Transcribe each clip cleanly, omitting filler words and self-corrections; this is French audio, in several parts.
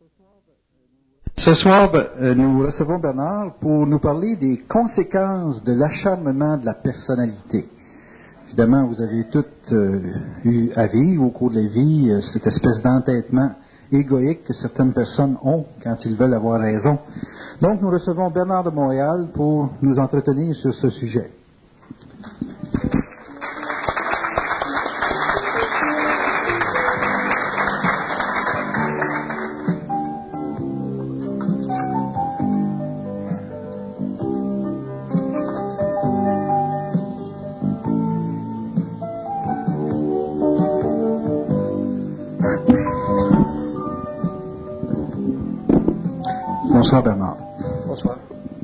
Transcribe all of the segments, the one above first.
Ce soir, nous recevons Bernard pour nous parler des conséquences de l'acharnement de la personnalité. Évidemment, vous avez toutes eu à vivre au cours de la vie cette espèce d'entêtement égoïque que certaines personnes ont quand ils veulent avoir raison. Donc, nous recevons Bernard de Montréal pour nous entretenir sur ce sujet. Bonsoir Bernard. Bonsoir.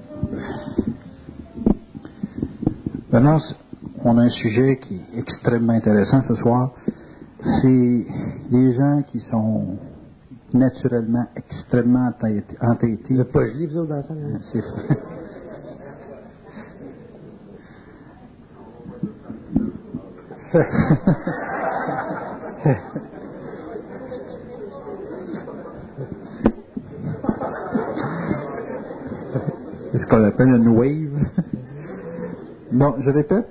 Bernard, on a un sujet qui est extrêmement intéressant ce soir. C'est les gens qui sont naturellement extrêmement entêtés. Vous n'êtes pas gelés, vous autres, dans ça? C'est C'est ce qu'on appelle une wave. Bon, je répète,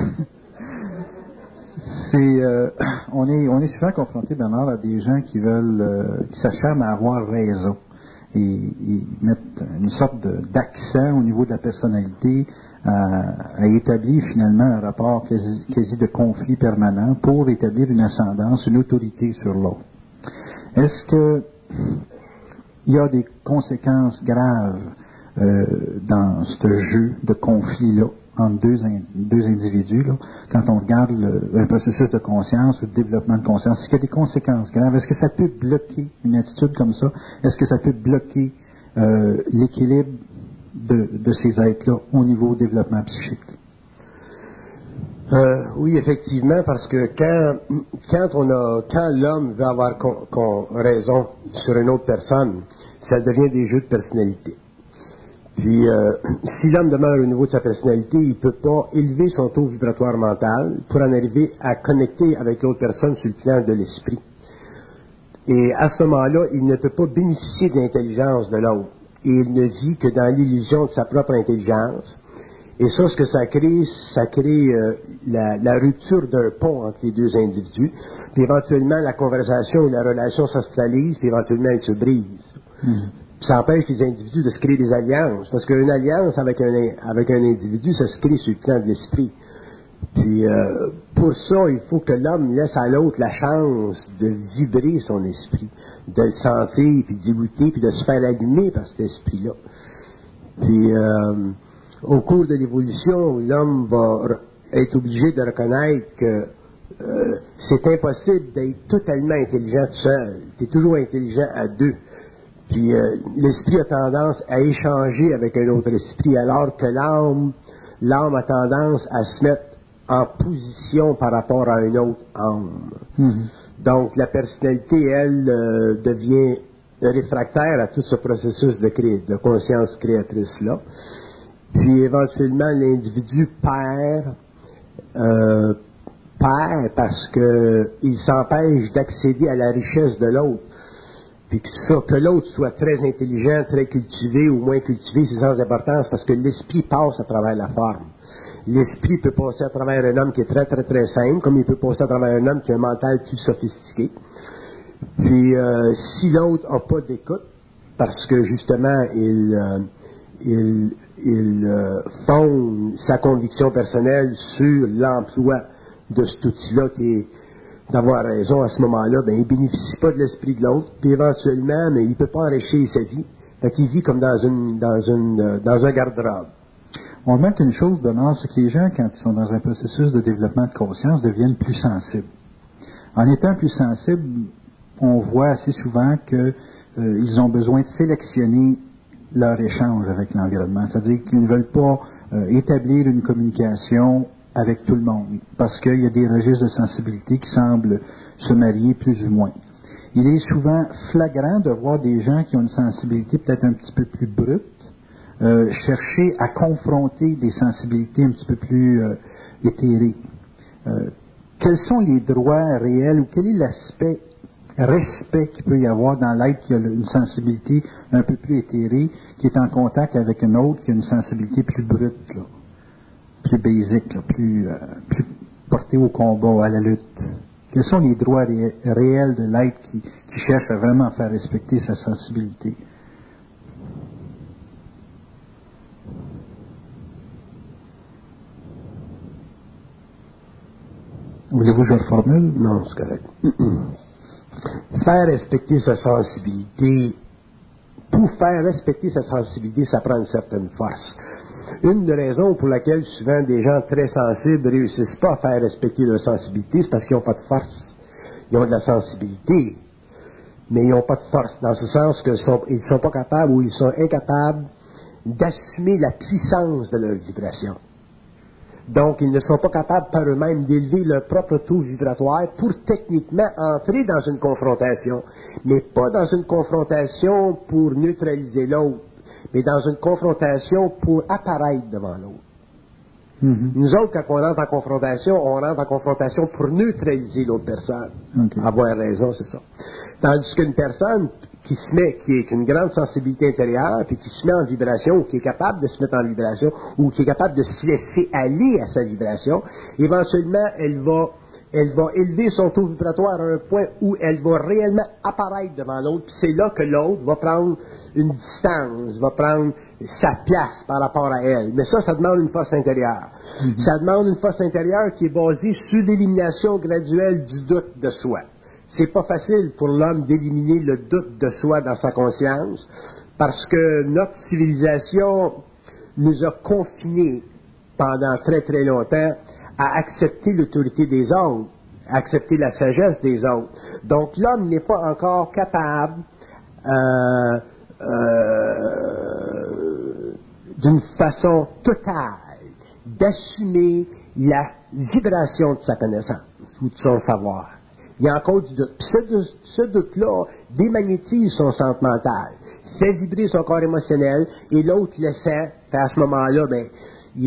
on est souvent confronté, Bernard, à des gens qui veulent, qui s'acharnent à avoir raison. Et ils mettent une sorte d'accent au niveau de la personnalité à établir finalement un rapport quasi de conflit permanent pour établir une ascendance, une autorité sur l'autre. Est-ce que il y a des conséquences graves dans ce jeu de conflit-là entre deux individus, là, quand on regarde un processus de conscience ou de développement de conscience? Est-ce qu'il y a des conséquences graves? Est-ce que ça peut bloquer une attitude comme ça? Est-ce que ça peut bloquer l'équilibre de ces êtres-là au niveau développement psychique? Oui, effectivement, parce que quand l'homme veut avoir raison sur une autre personne, ça devient des jeux de personnalité. Puis, si l'homme demeure au niveau de sa personnalité, il ne peut pas élever son taux vibratoire mental pour en arriver à connecter avec l'autre personne sur le plan de l'esprit. Et à ce moment-là, il ne peut pas bénéficier de l'intelligence de l'autre. Et il ne vit que dans l'illusion de sa propre intelligence. Et ça, ce que ça crée la rupture d'un pont entre les deux individus. Puis éventuellement, la conversation et la relation s'astralise, puis éventuellement, elle se brise. Ça empêche les individus de se créer des alliances. Parce qu'une alliance avec un individu, ça se crée sur le plan de l'esprit. Puis pour ça, il faut que l'homme laisse à l'autre la chance de vibrer son esprit, de le sentir, puis d'écouter, puis de se faire allumer par cet esprit-là. Puis au cours de l'évolution, l'homme va être obligé de reconnaître que c'est impossible d'être totalement intelligent tout seul. Tu es toujours intelligent à deux. Puis l'esprit a tendance à échanger avec un autre esprit, alors que l'âme a tendance à se mettre en position par rapport à une autre âme. Donc la personnalité, elle, devient réfractaire à tout ce processus de conscience créatrice-là. Puis éventuellement, l'individu perd parce qu'il s'empêche d'accéder à la richesse de l'autre. Puis que l'autre soit très intelligent, très cultivé ou moins cultivé, c'est sans importance, parce que l'esprit passe à travers la forme. L'esprit peut passer à travers un homme qui est très, très, très simple, comme il peut passer à travers un homme qui a un mental plus sophistiqué. Puis si l'autre n'a pas d'écoute, parce que justement, il fonde sa conviction personnelle sur l'emploi de cet outil-là qui est d'avoir raison à ce moment-là, ben il bénéficie pas de l'esprit de l'autre, puis éventuellement, mais il peut pas enrichir sa vie. Fait qu'il vit comme dans un garde-robe. On remarque une chose, Bernard, c'est que les gens, quand ils sont dans un processus de développement de conscience, deviennent plus sensibles. En étant plus sensibles, on voit assez souvent qu'ils ont besoin de sélectionner leur échange avec l'environnement. C'est-à-dire qu'ils ne veulent pas établir une communication avec tout le monde, parce qu'il y a des registres de sensibilité qui semblent se marier plus ou moins. Il est souvent flagrant de voir des gens qui ont une sensibilité peut-être un petit peu plus brute, chercher à confronter des sensibilités un petit peu plus éthérées. Quels sont les droits réels ou quel est l'aspect respect qu'il peut y avoir dans l'être qui a une sensibilité un peu plus éthérée, qui est en contact avec une autre qui a une sensibilité plus brute, là, plus basique, là, plus portée au combat, à la lutte. Quels sont les droits réels de l'être qui cherche à vraiment faire respecter sa sensibilité? Voulez-vous que je reformule? Non, c'est correct. Faire respecter sa sensibilité, pour faire respecter sa sensibilité, ça prend une certaine force. Une des raisons pour laquelle souvent des gens très sensibles ne réussissent pas à faire respecter leur sensibilité, c'est parce qu'ils n'ont pas de force. Ils ont de la sensibilité, mais ils n'ont pas de force, dans ce sens qu'ils ne sont pas capables ou ils sont incapables d'assumer la puissance de leur vibration. Donc, ils ne sont pas capables par eux-mêmes d'élever leur propre taux vibratoire pour techniquement entrer dans une confrontation, mais pas dans une confrontation pour neutraliser l'autre, mais dans une confrontation pour apparaître devant l'autre. Mm-hmm. Nous autres, quand on rentre en confrontation pour neutraliser l'autre personne. Okay. Avoir raison, c'est ça. Tandis qu'une personne qui est une grande sensibilité intérieure, puis qui se met en vibration, ou qui est capable de se mettre en vibration, ou qui est capable de se laisser aller à sa vibration, éventuellement, elle va élever son taux vibratoire à un point où elle va réellement apparaître devant l'autre, puis c'est là que l'autre va prendre une distance, va prendre sa place par rapport à elle. Mais ça demande une force intérieure. Mm-hmm. Ça demande une force intérieure qui est basée sur l'élimination graduelle du doute de soi. C'est pas facile pour l'homme d'éliminer le doute de soi dans sa conscience, parce que notre civilisation nous a confinés pendant très très longtemps à accepter l'autorité des autres, à accepter la sagesse des autres. Donc l'homme n'est pas encore capable d'une façon totale d'assumer la vibration de sa connaissance ou de son savoir. Il y a encore du doute. Puis ce doute-là démagnétise son centre mental, fait vibrer son corps émotionnel, et l'autre le sent, puis à ce moment-là, il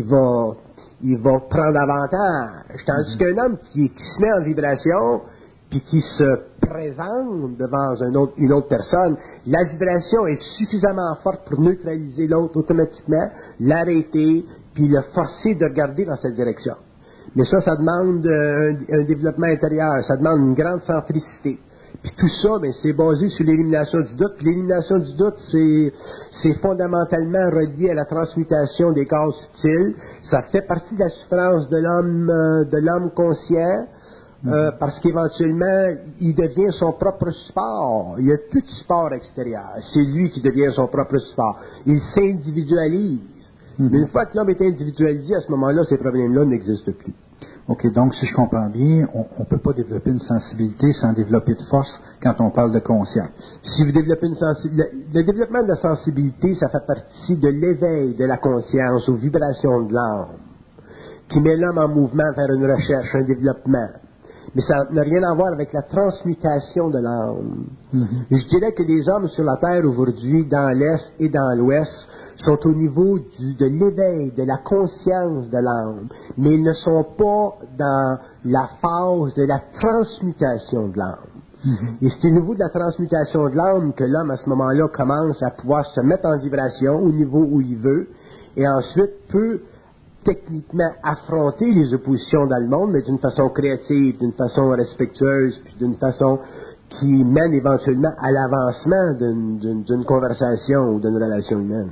va prendre avantage. Tandis qu'un homme qui se met en vibration, puis qui se présente devant une autre personne, la vibration est suffisamment forte pour neutraliser l'autre automatiquement, l'arrêter, puis le forcer de regarder dans cette direction. Mais ça demande un développement intérieur, ça demande une grande centricité. Puis tout ça, c'est basé sur l'élimination du doute. Puis l'élimination du doute, c'est fondamentalement relié à la transmutation des corps subtils. Ça fait partie de la souffrance de l'homme conscient, parce qu'éventuellement, il devient son propre support. Il n'y a plus de support extérieur. C'est lui qui devient son propre support. Il s'individualise. Mm-hmm. Mais une fois que l'homme est individualisé, à ce moment-là, ces problèmes-là n'existent plus. OK, donc si je comprends bien, on ne peut pas développer une sensibilité sans développer de force quand on parle de conscience. Si vous développez une sensibilité, le développement de la sensibilité, ça fait partie de l'éveil de la conscience aux vibrations de l'âme, qui met l'homme en mouvement vers une recherche, un développement. Mais ça n'a rien à voir avec la transmutation de l'âme. Mm-hmm. Je dirais que les hommes sur la Terre aujourd'hui, dans l'Est et dans l'Ouest, sont au niveau de l'éveil, de la conscience de l'âme, mais ils ne sont pas dans la phase de la transmutation de l'âme. Mm-hmm. Et c'est au niveau de la transmutation de l'âme que l'homme, à ce moment-là, commence à pouvoir se mettre en vibration au niveau où il veut, et ensuite peut techniquement affronter les oppositions dans le monde, mais d'une façon créative, d'une façon respectueuse, puis d'une façon qui mène éventuellement à l'avancement d'une conversation ou d'une relation humaine.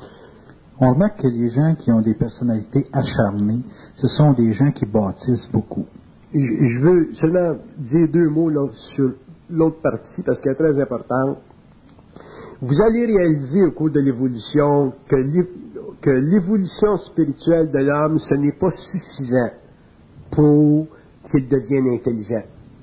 On remarque que les gens qui ont des personnalités acharnées, ce sont des gens qui bâtissent beaucoup. Je veux seulement dire 2 mots là, sur l'autre partie, parce qu'elle est très importante. Vous allez réaliser au cours de l'évolution que l'évolution spirituelle de l'homme, ce n'est pas suffisant pour qu'il devienne intelligent.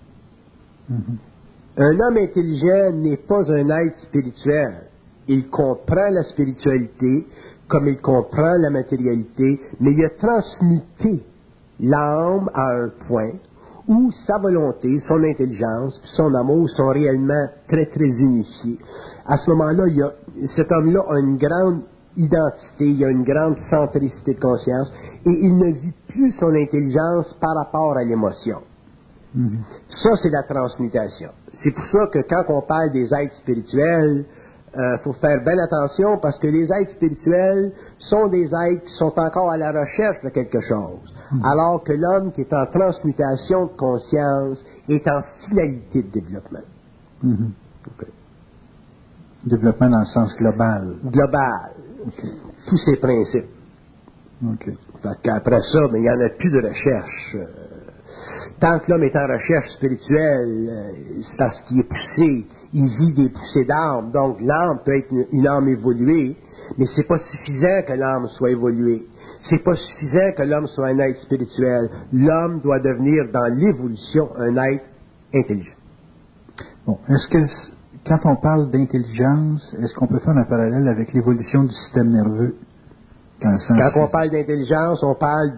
Mm-hmm. Un homme intelligent n'est pas un être spirituel. Il comprend la spiritualité comme il comprend la matérialité, mais il a transmuté l'âme à un point où sa volonté, son intelligence, son amour sont réellement très, très unifiés. À ce moment-là, cet homme-là a une grande identité, il a une grande centricité de conscience, et il ne vit plus son intelligence par rapport à l'émotion. Ça, c'est la transmutation. C'est pour ça que quand on parle des êtres spirituels, faut faire bien attention parce que les êtres spirituels sont des êtres qui sont encore à la recherche de quelque chose, alors que l'homme qui est en transmutation de conscience est en finalité de développement. Okay. Développement dans le sens global. Global. Okay. Tous ces principes. Okay. Après ça, il n'y en a plus de recherche. Tant que l'homme est en recherche spirituelle, c'est parce qu'il est poussé, il vit des poussées d'âme. Donc l'âme peut être une âme évoluée, mais c'est pas suffisant que l'âme soit évoluée. C'est pas suffisant que l'homme soit un être spirituel. L'homme doit devenir dans l'évolution un être intelligent. Bon, est-ce que quand on parle d'intelligence, est-ce qu'on peut faire un parallèle avec l'évolution du système nerveux? Quand on parle d'intelligence, on parle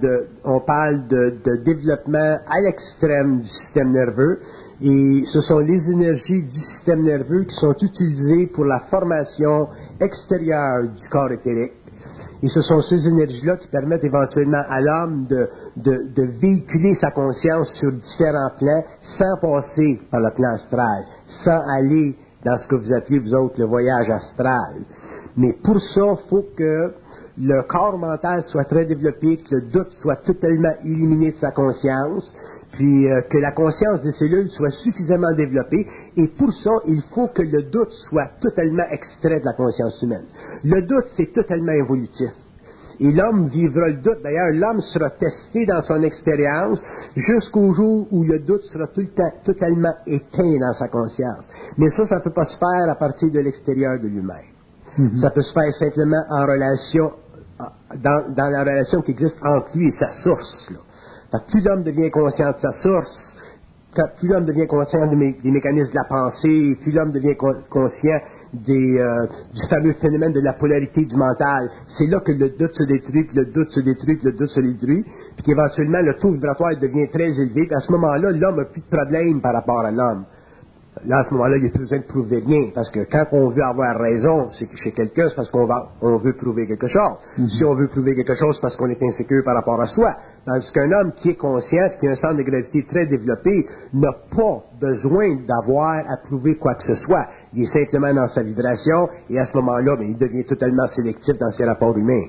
de développement à l'extrême du système nerveux, et ce sont les énergies du système nerveux qui sont utilisées pour la formation extérieure du corps éthérique. Et ce sont ces énergies-là qui permettent éventuellement à l'homme de véhiculer sa conscience sur différents plans sans passer par le plan astral, sans aller dans ce que vous appelez, vous autres, le voyage astral. Mais pour ça, il faut que le corps mental soit très développé, que le doute soit totalement éliminé de sa conscience, puis que la conscience des cellules soit suffisamment développée, et pour ça, il faut que le doute soit totalement extrait de la conscience humaine. Le doute, c'est totalement évolutif. Et l'homme vivra le doute. D'ailleurs, l'homme sera testé dans son expérience jusqu'au jour où le doute sera tout le temps totalement éteint dans sa conscience. Mais ça ne peut pas se faire à partir de l'extérieur de lui-même. Ça peut se faire simplement en relation, dans la relation qui existe entre lui et sa source. Là. Plus l'homme devient conscient de sa source, plus l'homme devient conscient des mécanismes de la pensée, plus l'homme devient conscient du fameux phénomène de la polarité du mental, c'est là que le doute se détruit, puis le doute se détruit, puis le doute se détruit, puis qu'éventuellement le taux vibratoire devient très élevé, puis à ce moment-là, l'homme n'a plus de problème par rapport à l'homme. Là, à ce moment-là, il n'y a plus besoin de prouver rien, parce que quand on veut avoir raison chez quelqu'un, c'est parce qu'on veut prouver quelque chose. Si on veut prouver quelque chose, c'est parce qu'on est insécure par rapport à soi. Tandis qu'un homme qui est conscient, qui a un centre de gravité très développé, n'a pas besoin d'avoir à prouver quoi que ce soit. Il est simplement dans sa vibration, et à ce moment-là, il devient totalement sélectif dans ses rapports humains.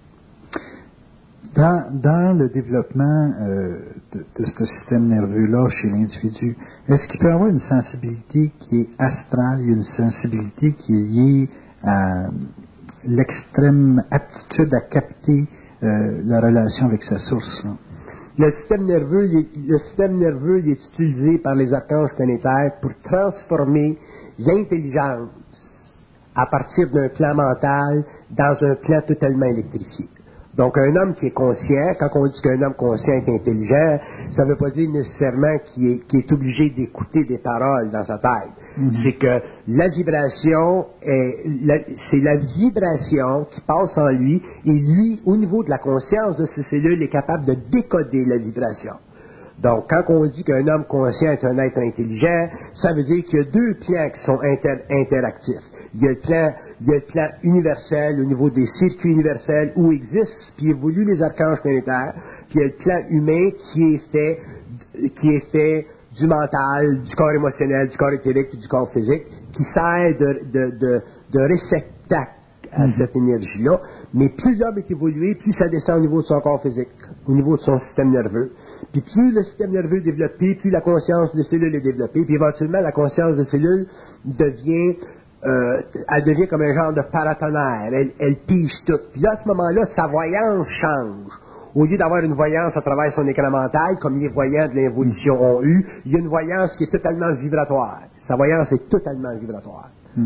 Dans le développement de ce système nerveux-là chez l'individu, est-ce qu'il peut y avoir une sensibilité qui est astrale, une sensibilité qui est liée à l'extrême aptitude à capter la relation avec sa source? Là? Le système nerveux, il est utilisé par les archanges planétaires pour transformer l'intelligence à partir d'un plan mental dans un plan totalement électrifié. Donc, un homme qui est conscient, quand on dit qu'un homme conscient est intelligent, ça ne veut pas dire nécessairement qu'il est obligé d'écouter des paroles dans sa tête. C'est que la vibration, c'est la vibration qui passe en lui, et lui, au niveau de la conscience de ses cellules, est capable de décoder la vibration. Donc, quand on dit qu'un homme conscient est un être intelligent, ça veut dire qu'il y a deux plans qui sont interactifs. Il y a le plan universel au niveau des circuits universels où existent puis évoluent les archanges planétaires, puis il y a le plan humain qui est fait du mental, du corps émotionnel, du corps éthérique et du corps physique, qui sert de réceptacle à cette énergie-là. Mais plus l'homme est évolué, plus ça descend au niveau de son corps physique, au niveau de son système nerveux. Puis plus le système nerveux est développé, plus la conscience des cellules est développée, puis éventuellement la conscience des cellules devient comme un genre de paratonnerre. Elle pige tout. Puis là, à ce moment-là, sa voyance change. Au lieu d'avoir une voyance à travers son écran mental, comme les voyants de l'évolution ont eu, il y a une voyance qui est totalement vibratoire. Sa voyance est totalement vibratoire.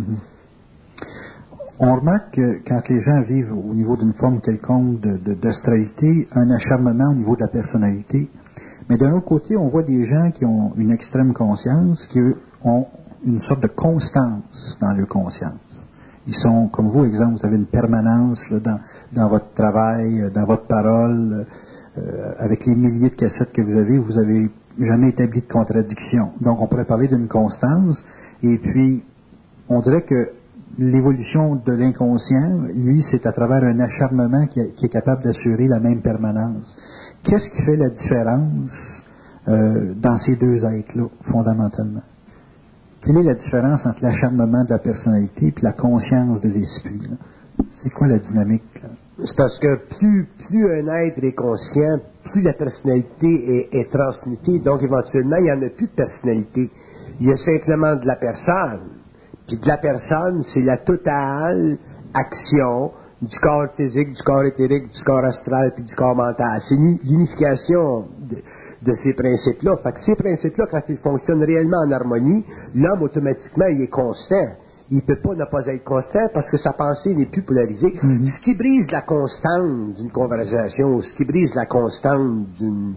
On remarque que quand les gens vivent au niveau d'une forme quelconque d'astralité, un acharnement au niveau de la personnalité, mais d'un autre côté, on voit des gens qui ont une extrême conscience, qui ont une sorte de constance dans leur conscience. Ils sont, comme vous, exemple, vous avez une permanence là, dans votre travail, dans votre parole, avec les milliers de cassettes que vous avez jamais établi de contradiction. Donc, on pourrait parler d'une constance, et puis, on dirait que l'évolution de l'inconscient, lui, c'est à travers un acharnement qui est capable d'assurer la même permanence. Qu'est-ce qui fait la différence dans ces deux êtres-là, fondamentalement. Quelle est la différence entre l'acharnement de la personnalité et la conscience de l'esprit? Là? C'est quoi la dynamique? Là? C'est parce que plus un être est conscient, plus la personnalité est transmutée. Donc, éventuellement, il n'y en a plus de personnalité. Il y a simplement de la personne. Puis de la personne, c'est la totale action du corps physique, du corps éthérique, du corps astral, puis du corps mental. C'est l'unification de ces principes-là. Fait que ces principes-là, quand ils fonctionnent réellement en harmonie, l'homme, automatiquement, il est constant. Il ne peut pas ne pas être constant parce que sa pensée n'est plus polarisée. Mm-hmm. Ce qui brise la constante d'une conversation, ce qui brise la constante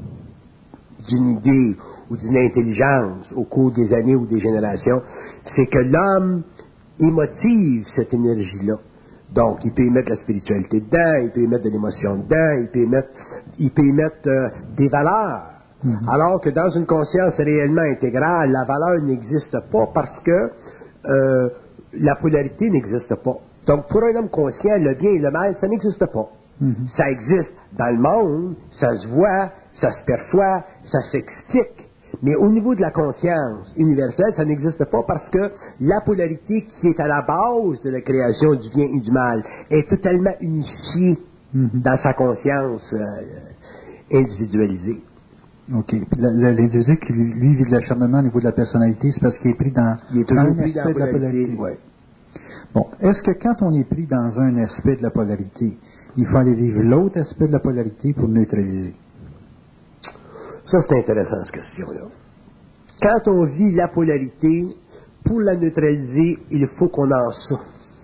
d'une idée ou d'une intelligence au cours des années ou des générations, c'est que l'homme émotive cette énergie-là. Donc, il peut y mettre la spiritualité dedans, il peut y mettre de l'émotion dedans, il peut y mettre des valeurs. Mm-hmm. Alors que dans une conscience réellement intégrale, la valeur n'existe pas parce que la polarité n'existe pas. Donc, pour un homme conscient, le bien et le mal, ça n'existe pas. Mm-hmm. Ça existe dans le monde, ça se voit, ça se perçoit, ça s'explique. Mais au niveau de la conscience universelle, ça n'existe pas parce que la polarité qui est à la base de la création du bien et du mal est totalement unifiée dans sa conscience individualisée. OK. L'individu qui, lui, vit de l'acharnement au niveau de la personnalité, c'est parce qu'il est pris dans un aspect de la polarité. Ouais. Bon. Est-ce que quand on est pris dans un aspect de la polarité, il faut aller vivre l'autre aspect de la polarité pour neutraliser? Ça, c'est intéressant, cette question-là. Quand on vit la polarité, pour la neutraliser, il faut qu'on en souffre.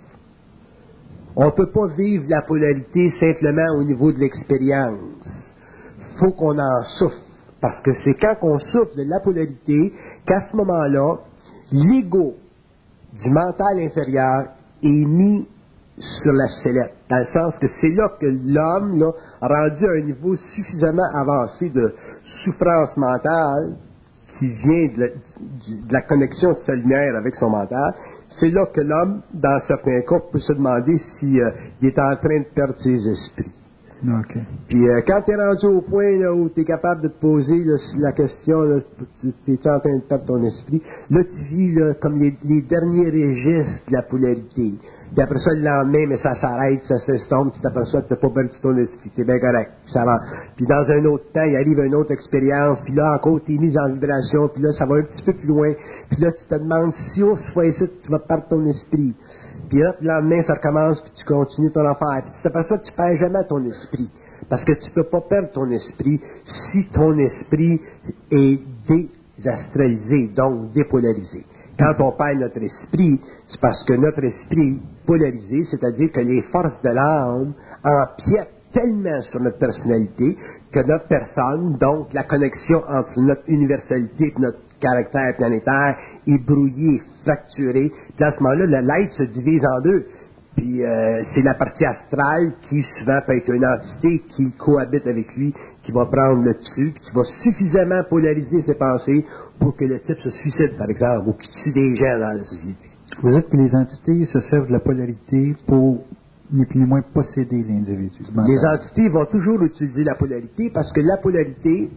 On ne peut pas vivre la polarité simplement au niveau de l'expérience. Il faut qu'on en souffre. Parce que c'est quand on souffre de la polarité qu'à ce moment-là, l'ego du mental inférieur est mis sur la sellette. Dans le sens que c'est là que l'homme, là, rendu à un niveau suffisamment avancé de souffrance mentale, qui vient de la connexion de sa lumière avec son mental, c'est là que l'homme, dans certains cas, peut se demander s'il est en train de perdre ses esprits. Okay. Puis quand tu es rendu au point là, où tu es capable de te poser là, la question, tu es en train de perdre ton esprit, là tu vis là, comme les derniers registres de la polarité. Puis après ça, le lendemain, mais ça s'arrête, ça s'estompe, tu t'aperçois que tu n'as pas perdu ton esprit, tu es bien correct. Puis, ça va. Puis dans un autre temps, il arrive une autre expérience, puis là encore, tu es mis en vibration, puis là ça va un petit peu plus loin, puis là tu te demandes si au fois ici, tu vas perdre ton esprit. Puis là, le lendemain, ça recommence, puis tu continues ton affaire. Puis tu t'aperçois que tu ne perds jamais ton esprit. Parce que tu ne peux pas perdre ton esprit si ton esprit est désastralisé, donc dépolarisé. Quand on perd notre esprit, c'est parce que notre esprit est polarisé, c'est-à-dire que les forces de l'âme empiètent tellement sur notre personnalité que notre personne, donc la connexion entre notre universalité et notre caractère planétaire est brouillé, fracturé. Puis à ce moment-là, l'être se divise en deux. Puis c'est la partie astrale qui souvent peut être une entité qui cohabite avec lui, qui va prendre le dessus, puis qui va suffisamment polariser ses pensées pour que le type se suicide, par exemple, ou qu'il tue des gens dans la société. Vous dites que les entités se servent de la polarité pour ni plus ni moins posséder l'individu. Les entités vont toujours utiliser la polarité parce que la polarité,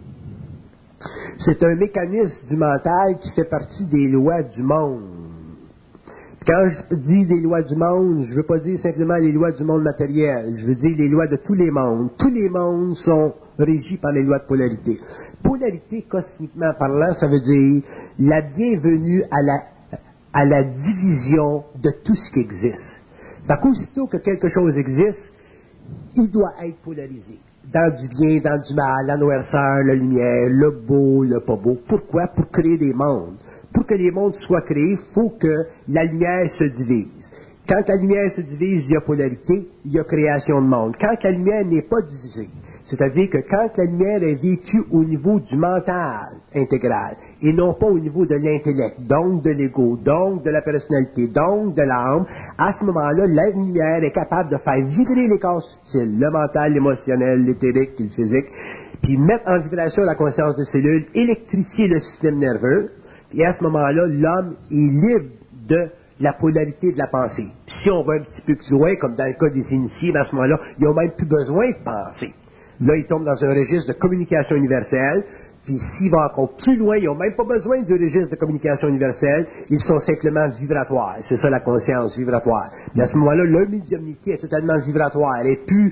c'est un mécanisme du mental qui fait partie des lois du monde. Quand je dis des lois du monde, je ne veux pas dire simplement les lois du monde matériel, je veux dire les lois de tous les mondes. Tous les mondes sont régis par les lois de polarité. Polarité, cosmiquement parlant, ça veut dire la bienvenue à la division de tout ce qui existe. Fait qu'aussitôt que quelque chose existe, il doit être polarisé. Dans du bien, dans du mal, la noirceur, la lumière, le beau, le pas beau. Pourquoi? Pour créer des mondes. Pour que les mondes soient créés, il faut que la lumière se divise. Quand la lumière se divise, il y a polarité, il y a création de monde. Quand la lumière n'est pas divisée, c'est-à-dire que quand la lumière est vécue au niveau du mental intégral, et non pas au niveau de l'intellect, donc de l'ego, donc de la personnalité, donc de l'âme, à ce moment-là, la lumière est capable de faire vibrer les corps subtils, le mental, l'émotionnel, l'éthérique, le physique, puis mettre en vibration la conscience des cellules, électrifier le système nerveux, et à ce moment-là, l'homme est libre de la polarité de la pensée. Puis si on va un petit peu plus loin, comme dans le cas des initiés, à ce moment-là, ils n'ont même plus besoin de penser. Là, ils tombent dans un registre de communication universelle. Puis s'ils vont encore plus loin, ils n'ont même pas besoin du registre de communication universelle, ils sont simplement vibratoires. C'est ça la conscience vibratoire. Mais à ce moment-là, leur médiumnité est totalement vibratoire. Elle est plus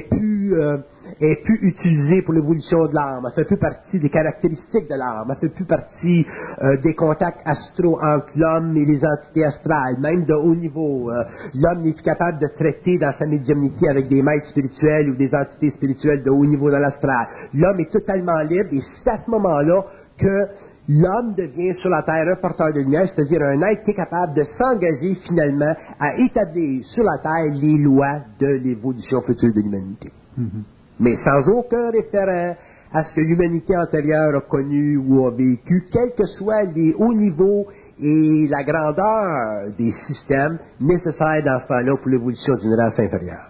utilisée pour l'évolution de l'âme. Elle fait plus partie des caractéristiques de l'âme. Elle fait plus partie des contacts astraux entre l'homme et les entités astrales, même de haut niveau. L'homme n'est plus capable de traiter dans sa médiumnité avec des maîtres spirituels ou des entités spirituelles de haut niveau dans l'astral. L'homme est totalement libre et c'est à ce moment-là que l'homme devient sur la Terre un porteur de lumière, c'est-à-dire un être qui est capable de s'engager finalement à établir sur la Terre les lois de l'évolution future de l'humanité. Mais sans aucun référent à ce que l'humanité antérieure a connu ou a vécu, quels que soient les hauts niveaux et la grandeur des systèmes nécessaires dans ce temps-là pour l'évolution d'une race inférieure.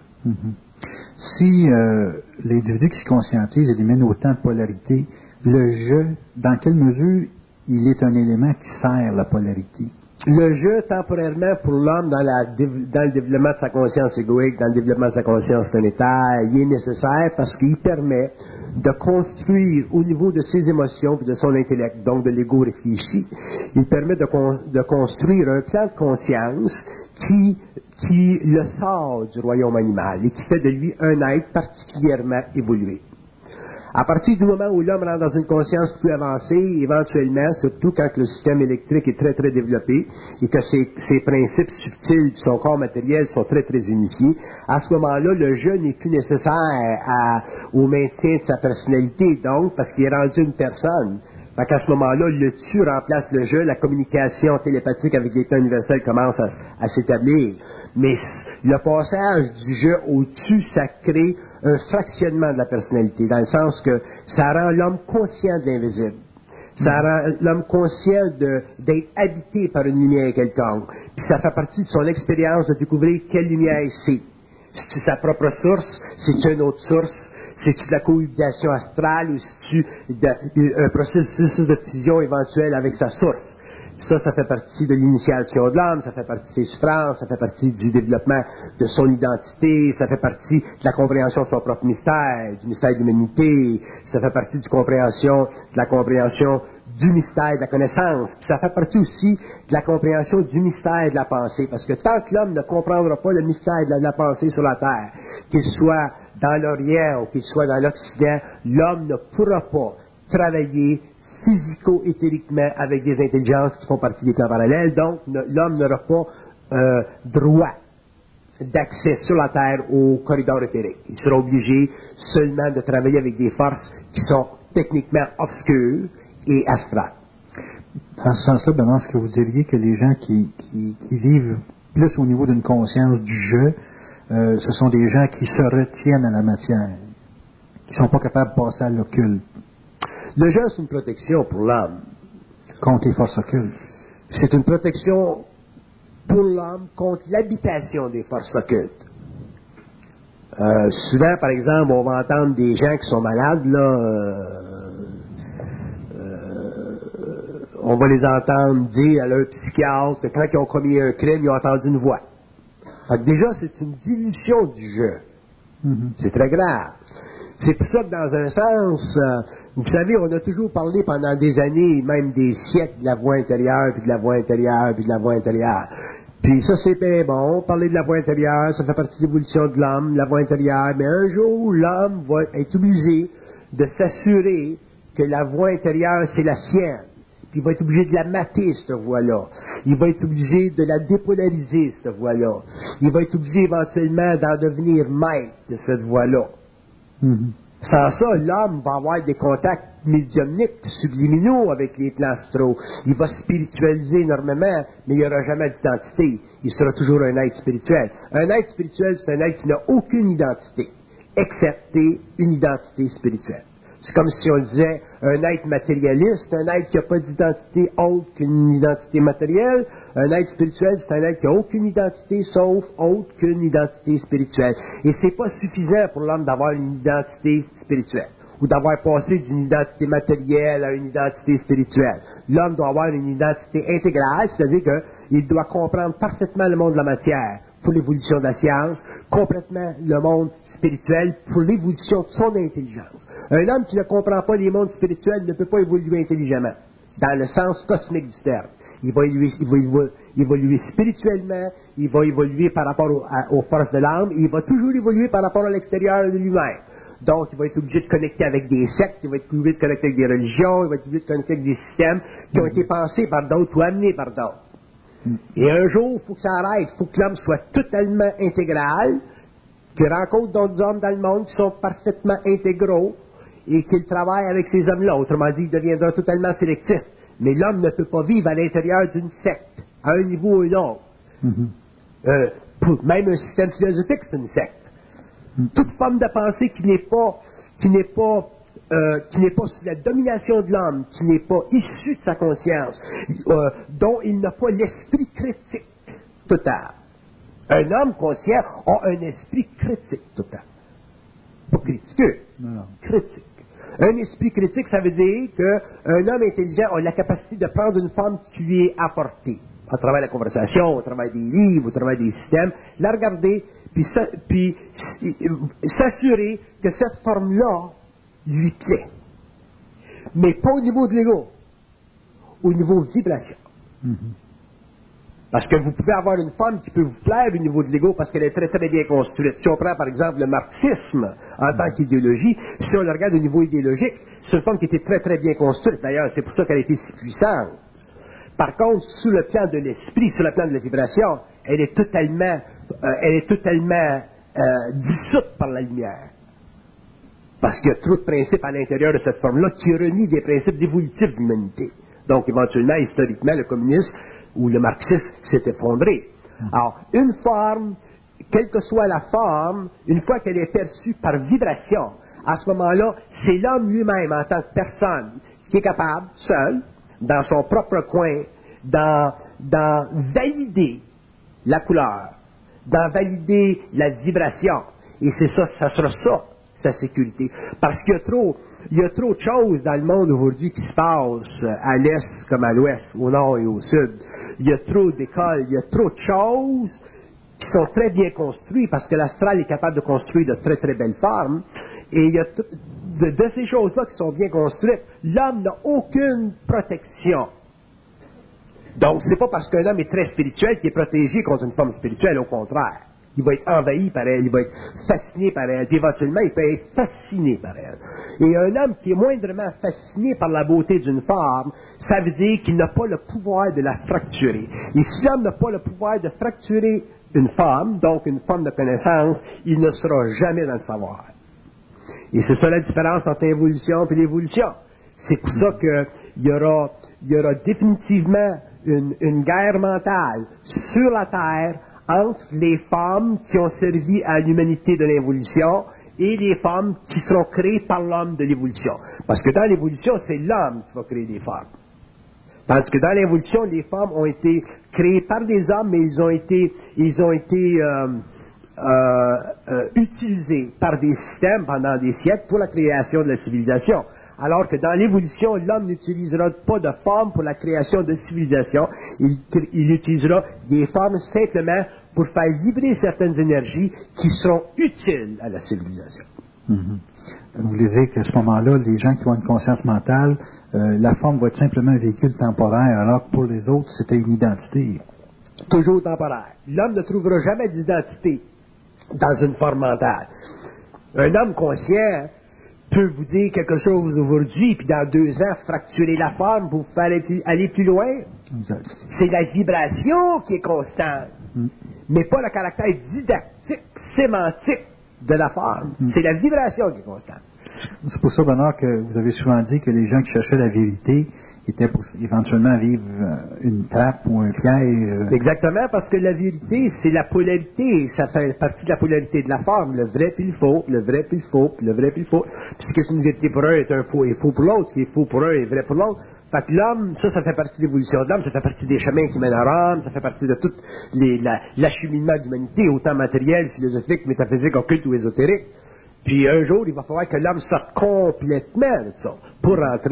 Si l'individu qui se conscientise élimine autant de polarité, le jeu, dans quelle mesure il est un élément qui sert la polarité? Le jeu, temporairement, pour l'homme, dans le développement de sa conscience égoïque, dans le développement de sa conscience planétaire, il est nécessaire parce qu'il permet de construire au niveau de ses émotions et de son intellect, donc de l'ego réfléchi, il permet de construire un plan de conscience qui le sort du royaume animal et qui fait de lui un être particulièrement évolué. À partir du moment où l'homme rentre dans une conscience plus avancée, éventuellement, surtout quand le système électrique est très très développé et que ses principes subtils de son corps matériel sont très très unifiés, à ce moment-là, le jeu n'est plus nécessaire au maintien de sa personnalité, donc, parce qu'il est rendu une personne. Fait qu'à ce moment-là, le tu remplace le jeu, la communication télépathique avec l'état universel commence à s'établir. Mais le passage du jeu au tu, ça crée un fractionnement de la personnalité, dans le sens que ça rend l'homme conscient de l'invisible. Ça rend l'homme conscient d'être habité par une lumière quelconque. Puis ça fait partie de son expérience de découvrir quelle lumière c'est. C'est sa propre source, c'est une autre source. C'est-tu de la cohabitation astrale ou c'est-tu un processus de fusion éventuel avec sa source? Ça fait partie de l'initiation de l'homme, ça fait partie de ses souffrances, ça fait partie du développement de son identité, ça fait partie de la compréhension de son propre mystère, du mystère de l'humanité, ça fait partie de la compréhension du mystère de la connaissance, puis ça fait partie aussi de la compréhension du mystère de la pensée, parce que tant que l'homme ne comprendra pas le mystère de la pensée sur la Terre, qu'il soit dans l'Orient ou qu'il soit dans l'Occident, l'homme ne pourra pas travailler physico-éthériquement avec des intelligences qui font partie des plans parallèles, donc l'homme n'aura pas droit d'accès sur la Terre au corridor éthérique. Il sera obligé seulement de travailler avec des forces qui sont techniquement obscures et astrales. Dans ce sens-là, Bernard, est-ce que vous diriez que les gens qui vivent plus au niveau d'une conscience du jeu, ce sont des gens qui se retiennent à la matière, qui ne sont pas capables de passer à l'occulte? Le jeu, c'est une protection pour l'homme. Contre les forces occultes? C'est une protection pour l'homme contre l'habitation des forces occultes. Souvent, par exemple, on va entendre des gens qui sont malades, on va les entendre dire à leur psychiatre que quand ils ont commis un crime, ils ont entendu une voix. Fait que déjà, c'est une dilution du jeu. C'est très grave. C'est pour ça que dans un sens, vous savez, on a toujours parlé pendant des années, même des siècles, de la voix intérieure, puis de la voix intérieure, puis de la voix intérieure. Puis ça, c'est bien bon, parler de la voix intérieure, ça fait partie de l'évolution de l'homme, la voix intérieure, mais un jour, l'homme va être obligé de s'assurer que la voix intérieure, c'est la sienne. Puis il va être obligé de la mater, cette voix-là. Il va être obligé de la dépolariser, cette voix-là. Il va être obligé éventuellement d'en devenir maître de cette voix-là. Sans ça, l'homme va avoir des contacts médiumniques, subliminaux avec les plans astraux. Il va spiritualiser énormément, mais il n'y aura jamais d'identité. Il sera toujours un être spirituel. Un être spirituel, c'est un être qui n'a aucune identité, excepté une identité spirituelle. C'est comme si on disait un être matérialiste, un être qui n'a pas d'identité autre qu'une identité matérielle. Un être spirituel, c'est un être qui n'a aucune identité sauf autre qu'une identité spirituelle. Et c'est pas suffisant pour l'homme d'avoir une identité spirituelle ou d'avoir passé d'une identité matérielle à une identité spirituelle. L'homme doit avoir une identité intégrale, c'est-à-dire qu'il doit comprendre parfaitement le monde de la matière pour l'évolution de la science, complètement le monde spirituel pour l'évolution de son intelligence. Un homme qui ne comprend pas les mondes spirituels ne peut pas évoluer intelligemment, dans le sens cosmique du terme. Il va évoluer spirituellement, il va évoluer par rapport aux forces de l'âme, il va toujours évoluer par rapport à l'extérieur de lui-même. Donc, il va être obligé de connecter avec des sectes, il va être obligé de connecter avec des religions, il va être obligé de connecter avec des systèmes qui ont été pensés par d'autres ou amenés par d'autres. Et un jour, il faut que ça arrête, il faut que l'homme soit totalement intégral, qu'il rencontre d'autres hommes dans le monde qui sont parfaitement intégraux et qu'il travaille avec ces hommes-là. Autrement dit, il deviendra totalement sélectif. Mais l'homme ne peut pas vivre à l'intérieur d'une secte, à un niveau ou un autre. Même un système philosophique, c'est une secte. Toute forme de pensée qui n'est pas sous la domination de l'homme, qui n'est pas issue de sa conscience, dont il n'a pas l'esprit critique total. Un homme conscient a un esprit critique total. Pas critiqueux, critique. Un esprit critique, ça veut dire qu'un homme intelligent a la capacité de prendre une forme qui lui est apportée, à travers la conversation, au travers des livres, au travers des systèmes, la regarder, puis s'assurer que cette forme-là lui plaît. Mais pas au niveau de l'ego, au niveau vibration. Parce que vous pouvez avoir une forme qui peut vous plaire au niveau de l'ego parce qu'elle est très très bien construite. Si on prend par exemple le marxisme en tant qu'idéologie, si on le regarde au niveau idéologique, c'est une forme qui était très très bien construite. D'ailleurs, c'est pour ça qu'elle a été si puissante. Par contre, sur le plan de l'esprit, sur le plan de la vibration, elle est totalement dissoute par la lumière. Parce qu'il y a trop de principes à l'intérieur de cette forme-là qui renient des principes d'évolutif de l'humanité. Donc, éventuellement, historiquement, le communisme ou le marxisme s'est effondré. Alors, une forme, quelle que soit la forme, une fois qu'elle est perçue par vibration, à ce moment-là, c'est l'homme lui-même, en tant que personne, qui est capable, seul, dans son propre coin, d'en valider la couleur, d'en valider la vibration. Et c'est ça, ça sera ça, sa sécurité. Parce qu'il y a trop de choses dans le monde aujourd'hui qui se passent à l'est comme à l'ouest, au nord et au sud. Il y a trop d'écoles, il y a trop de choses qui sont très bien construites parce que l'astral est capable de construire de très très belles formes. Et il y a de ces choses-là qui sont bien construites, l'homme n'a aucune protection. Donc, c'est pas parce qu'un homme est très spirituel qu'il est protégé contre une forme spirituelle, au contraire. Il va être envahi par elle, il va être fasciné par elle, puis éventuellement, il peut être fasciné par elle. Et un homme qui est moindrement fasciné par la beauté d'une forme, ça veut dire qu'il n'a pas le pouvoir de la fracturer. Et si l'homme n'a pas le pouvoir de fracturer une forme, donc une forme de connaissance, il ne sera jamais dans le savoir. Et c'est ça la différence entre l'évolution et l'évolution. C'est pour ça qu'il y aura définitivement une guerre mentale sur la Terre entre les femmes qui ont servi à l'humanité de l'évolution et les femmes qui seront créées par l'homme de l'évolution. Parce que dans l'évolution, c'est l'homme qui va créer des femmes. Tandis que dans l'évolution, les femmes ont été créées par des hommes, mais ils ont été utilisés par des systèmes pendant des siècles pour la création de la civilisation. Alors que dans l'évolution, l'homme n'utilisera pas de forme pour la création de civilisation. Il utilisera des formes simplement pour faire vibrer certaines énergies qui seront utiles à la civilisation. Vous voulez dire qu'à ce moment-là, les gens qui ont une conscience mentale, la forme va être simplement un véhicule temporaire, alors que pour les autres, c'était une identité. Toujours temporaire. L'homme ne trouvera jamais d'identité dans une forme mentale. Un homme conscient peut vous dire quelque chose aujourd'hui, puis dans 2 ans, fracturer la forme pour vous faire aller plus loin. Exact. C'est la vibration qui est constante, mais pas le caractère didactique, sémantique de la forme. C'est la vibration qui est constante. C'est pour ça, Bernard, que vous avez souvent dit que les gens qui cherchaient la vérité étaient pour éventuellement vivre une trappe ou un piège. Exactement, parce que la vérité, c'est la polarité. Ça fait partie de la polarité de la forme. Le vrai puis le faux, le vrai puis le faux, puis le vrai puis le faux. Puis ce qui est une vérité pour un est un faux et faux pour l'autre. Ce qui est faux pour un est vrai pour l'autre. Fait que l'homme, ça fait partie de l'évolution de l'homme, ça fait partie des chemins qui mènent à Rome, ça fait partie de tout l'acheminement de l'humanité, autant matériel, philosophique, métaphysique, occulte ou ésotérique. Puis un jour, il va falloir que l'homme sorte complètement de ça pour rentrer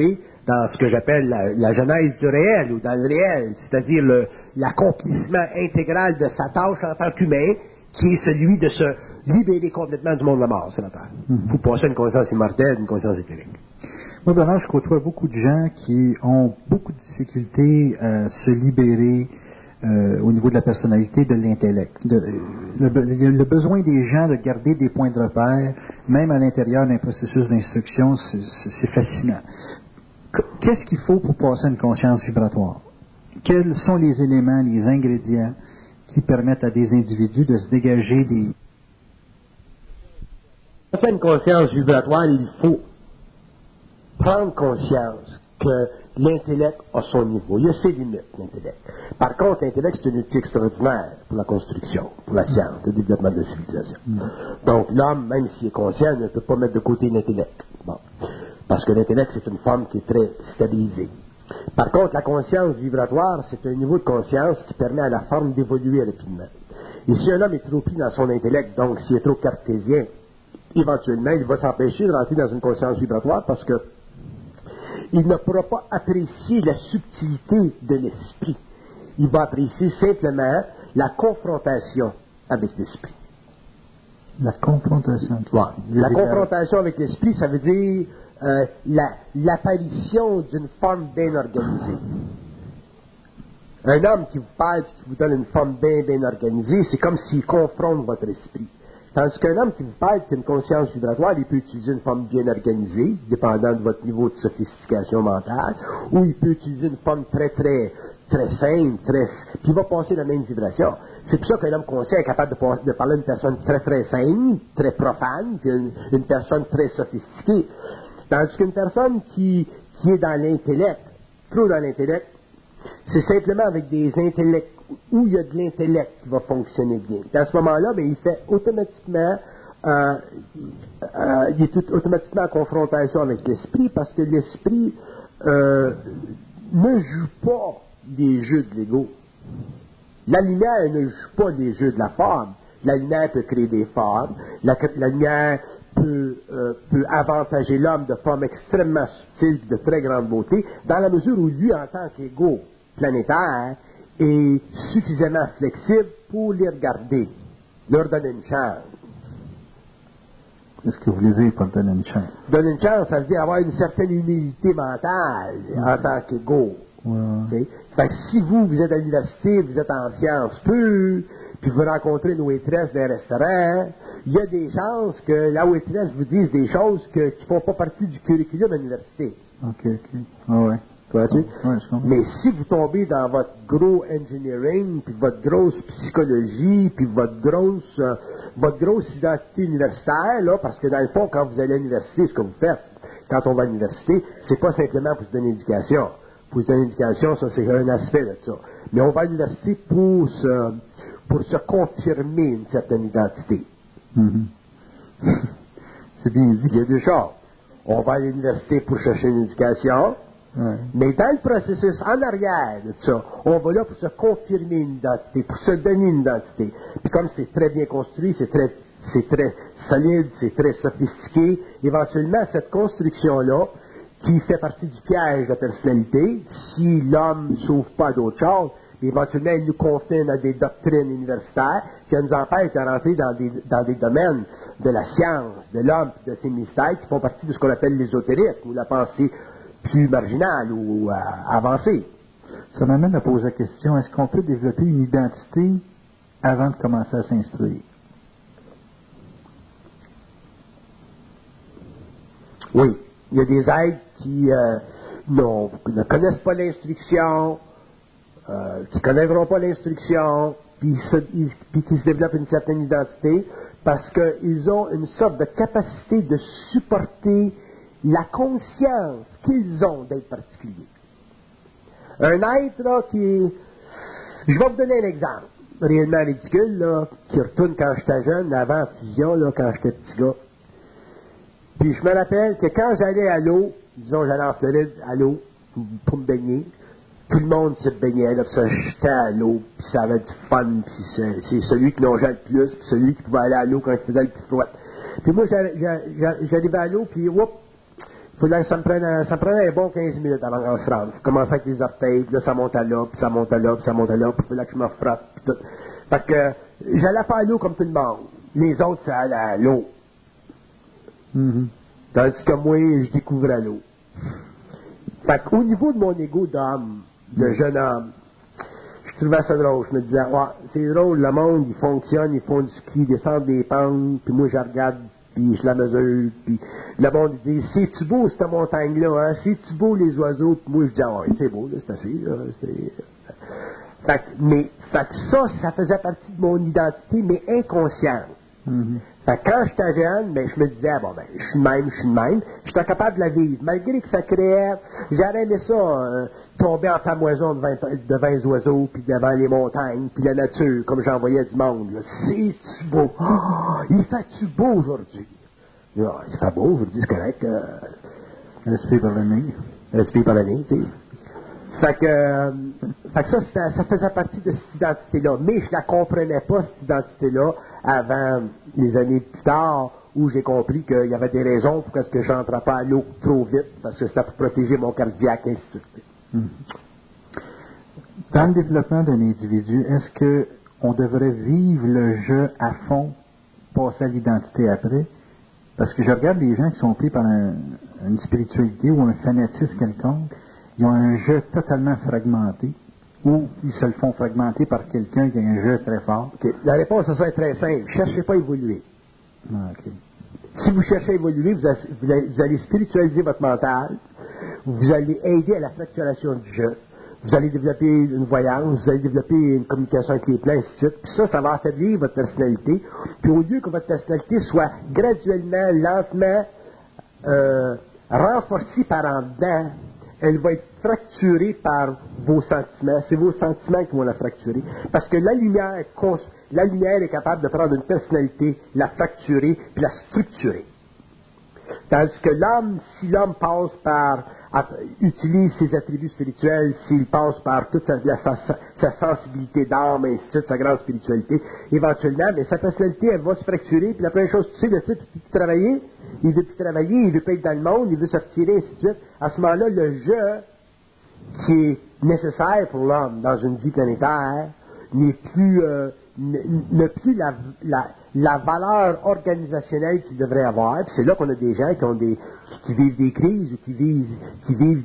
dans ce que j'appelle la genèse du réel ou dans le réel, c'est-à-dire l'accomplissement intégral de sa tâche en tant qu'humain, qui est celui de se libérer complètement du monde de la mort sur la terre. Pour passer une conscience immortelle, une conscience éthérique. Moi, Bernard, je côtoie beaucoup de gens qui ont beaucoup de difficultés à se libérer au niveau de la personnalité, de l'intellect. Le besoin des gens de garder des points de repère, même à l'intérieur d'un processus d'instruction, c'est fascinant. Qu'est-ce qu'il faut pour passer à une conscience vibratoire? Quels sont les éléments, les ingrédients qui permettent à des individus de se dégager des... Pour passer à une conscience vibratoire, il faut prendre conscience que l'intellect a son niveau. Il y a ses limites, l'intellect. Par contre, l'intellect, c'est un outil extraordinaire pour la construction, pour la science, le développement de la civilisation. Donc, l'homme, même s'il est conscient, ne peut pas mettre de côté l'intellect. Bon. Parce que l'intellect, c'est une forme qui est très stabilisée. Par contre, la conscience vibratoire, c'est un niveau de conscience qui permet à la forme d'évoluer rapidement. Et si un homme est trop pris dans son intellect, donc s'il est trop cartésien, éventuellement, il va s'empêcher de rentrer dans une conscience vibratoire parce que il ne pourra pas apprécier la subtilité de l'esprit. Il va apprécier simplement la confrontation avec l'esprit. La confrontation. Ouais. La confrontation avec l'esprit, ça veut dire l'apparition d'une forme bien organisée. Un homme qui vous parle et qui vous donne une forme bien organisée, c'est comme s'il confronte votre esprit. Tandis qu'un homme qui vous parle, qui a une conscience vibratoire, il peut utiliser une forme bien organisée, dépendant de votre niveau de sophistication mentale, ou il peut utiliser une forme très simple, puis il va passer la même vibration. C'est pour ça qu'un homme conscient est capable de parler à une personne très simple, très profane, puis une personne très sophistiquée. Tandis qu'une personne qui est dans l'intellect, trop dans l'intellect, c'est simplement avec des intellects où il y a de l'intellect qui va fonctionner bien. Dans ce moment-là, il fait automatiquement, il est automatiquement en confrontation avec l'esprit parce que l'esprit ne joue pas des jeux de l'ego. La lumière ne joue pas des jeux de la forme. La lumière peut créer des formes. La lumière peut avantager l'homme de forme extrêmement subtile, de très grande beauté, dans la mesure où lui, en tant qu'ego planétaire, est suffisamment flexible pour les regarder, leur donner une chance. Qu'est-ce que vous voulez dire par donner une chance? Donner une chance, ça veut dire avoir une certaine humilité mentale en tant qu'ego. Ouais. Fait que si vous êtes à l'université, vous êtes en sciences pures, puis vous rencontrez une waitress d'un restaurant, il y a des chances que la waitress vous dise des choses qui ne font pas partie du curriculum de l'université. OK. Ah ouais. Ouais, mais si vous tombez dans votre gros engineering, puis votre grosse psychologie, puis votre grosse identité universitaire, là, parce que dans le fond, quand vous allez à l'université, ce que vous faites, quand on va à l'université, c'est pas simplement pour se donner une éducation. Pour se donner une éducation, ça c'est un aspect de ça. Mais on va à l'université pour se confirmer une certaine identité. C'est bien dit. Il y a deux choses. On va à l'université pour chercher une éducation. Ouais. Mais dans le processus en arrière de ça, on va là pour se confirmer une identité, pour se donner une identité. Puis comme c'est très bien construit, c'est très solide, c'est très sophistiqué, éventuellement cette construction-là, qui fait partie du piège de la personnalité, si l'homme ne s'ouvre pas d'autre chose, éventuellement il nous confine à des doctrines universitaires qui nous empêchent de rentrer dans des domaines de la science, de l'homme, de ses mystères, qui font partie de ce qu'on appelle l'ésotérisme ou la pensée plus marginal ou avancé. Ça m'amène à poser la question, est-ce qu'on peut développer une identité avant de commencer à s'instruire? Oui. Il y a des êtres qui ne connaissent pas l'instruction, qui ne connaîtront pas l'instruction, puis qui se développent une certaine identité, parce qu'ils ont une sorte de capacité de supporter la conscience qu'ils ont d'être particuliers. Un être là, qui... Je vais vous donner un exemple, réellement ridicule, là, qui retourne quand j'étais jeune, avant la fusion, là, quand j'étais petit gars. Puis je me rappelle que quand j'allais à l'eau, disons j'allais en Floride à l'eau pour me baigner, tout le monde se baignait, là, puis ça jetait à l'eau, puis ça avait du fun, puis c'est celui qui nageait le plus, puis celui qui pouvait aller à l'eau quand il faisait le plus froid. Puis moi, j'arrivais à l'eau, puis Ça me prenait un bon 15 minutes avant que je frappe. Je commençais avec les orteils, puis là, ça monte à là, puis ça monte à là, puis ça monte à là, puis il fallait que je me frappe, puis tout. Fait que, j'allais pas à l'eau comme tout le monde. Les autres, ça allait à l'eau. Tandis que moi, je découvrais l'eau. Fait qu'au niveau de mon ego d'homme, de jeune homme, je trouvais ça drôle. Je me disais, ouais, c'est drôle, le monde, il fonctionne, ils font du ski, ils descendent des pentes, puis moi, je regarde, puis je la mesure, puis le monde, il dit, c'est-tu beau, cette montagne-là, hein? C'est-tu beau, les oiseaux? Puis moi, je dis, ah ouais, c'est beau, là, c'est assez, là, fait que ça faisait partie de mon identité, mais inconsciente. Fait que quand j'étais jeune, je me disais, bon, je suis de même. J'étais capable de la vivre. Malgré que ça créait, j'aurais aimé ça, tomber en pamoison devant les oiseaux, puis devant les montagnes, puis la nature, comme j'en voyais du monde, là. C'est-tu beau? Oh, il fait-tu beau aujourd'hui? Ah, il fait beau aujourd'hui, c'est correct. Respect par la nuit. Respect par la nuit, tu sais. Fait que ça faisait partie de cette identité-là. Mais je la comprenais pas, cette identité-là, avant les années plus tard, où j'ai compris qu'il y avait des raisons pour que je n'entrais pas à l'eau trop vite, parce que c'était pour protéger mon cardiaque, ainsi de suite. Dans le développement d'un individu, est-ce qu'on devrait vivre le jeu à fond, passer à l'identité après? Parce que je regarde les gens qui sont pris par une spiritualité ou un fanatisme quelconque, ils ont un jeu totalement fragmenté, ou ils se le font fragmenter par quelqu'un qui a un jeu très fort. Okay. La réponse à ça est très simple. Cherchez pas à évoluer. Okay. Si vous cherchez à évoluer, vous allez spiritualiser votre mental, vous allez aider à la fracturation du jeu, vous allez développer une voyance, vous allez développer une communication avec les plans, ainsi de suite. Puis ça va affaiblir votre personnalité. Puis au lieu que votre personnalité soit graduellement, lentement renforcée par en dedans, elle va être fracturée par vos sentiments. C'est vos sentiments qui vont la fracturer. Parce que la lumière est capable de prendre une personnalité, la fracturer, puis la structurer. Tandis que si l'homme utilise ses attributs spirituels, s'il passe par toute sa sensibilité d'âme, ainsi de suite, sa grande spiritualité, éventuellement, mais sa personnalité, elle va se fracturer, puis la première chose, tu sais, le type, il veut plus travailler, il veut pas être dans le monde, il veut se retirer, ainsi de suite. À ce moment-là, le jeu qui est nécessaire pour l'homme dans une vie planétaire n'a plus la valeur organisationnelle qu'il devrait avoir. Puis c'est là qu'on a des gens qui vivent des crises ou qui vivent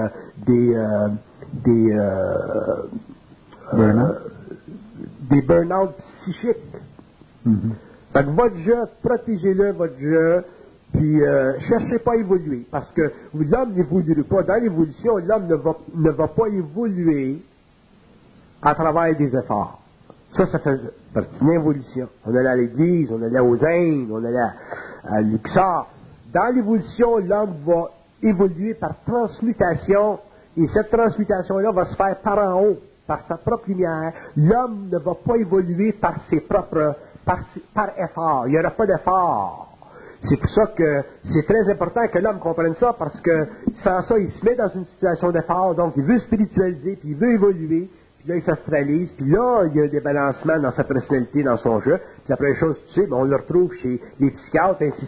des burn-out psychiques. Fait que votre jeu, protégez-le, votre jeu, puis cherchez pas à évoluer. Parce que l'homme n'évolue pas. Dans l'évolution, l'homme ne va pas évoluer à travers des efforts. Ça fait partie d'une évolution. On allait à l'église, on allait aux Indes, on allait à Luxor. Dans l'évolution, l'homme va évoluer par transmutation, et cette transmutation-là va se faire par en haut, par sa propre lumière. L'homme ne va pas évoluer par effort. Il n'y aura pas d'effort. C'est pour ça que c'est très important que l'homme comprenne ça, parce que sans ça, il se met dans une situation d'effort, donc il veut spiritualiser, puis il veut évoluer. Puis là, il s'astralise, puis là, il y a un débalancement dans sa personnalité, dans son jeu. Puis la première chose, tu sais, on le retrouve chez les psychiatres, ainsi de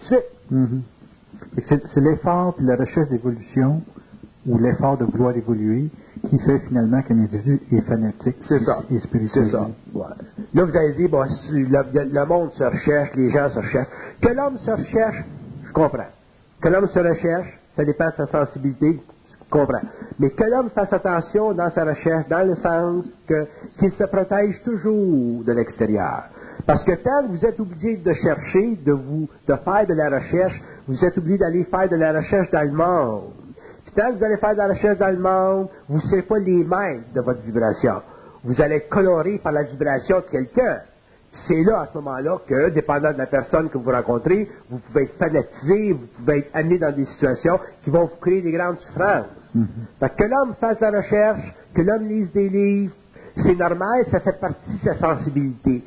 suite. C'est l'effort puis la recherche d'évolution, ou l'effort de vouloir évoluer, qui fait finalement qu'un individu est fanatique et spirituel. C'est ça. Ouais. Là, vous allez dire, le monde se recherche, les gens se recherchent. Que l'homme se recherche, je comprends. Que l'homme se recherche, ça dépend de sa sensibilité, je comprends. Mais que l'homme fasse attention dans sa recherche, dans le sens qu'il se protège toujours de l'extérieur. Parce que tant que vous êtes obligé de chercher, de faire de la recherche, vous êtes obligé d'aller faire de la recherche dans le monde. Puis tant que vous allez faire de la recherche dans le monde, vous ne serez pas les maîtres de votre vibration. Vous allez être coloré par la vibration de quelqu'un. Puis c'est là, à ce moment-là, que, dépendant de la personne que vous rencontrez, vous pouvez être fanatisé, vous pouvez être amené dans des situations qui vont vous créer des grandes souffrances. Fait que l'homme fasse la recherche, que l'homme lise des livres, c'est normal, ça fait partie de sa sensibilité.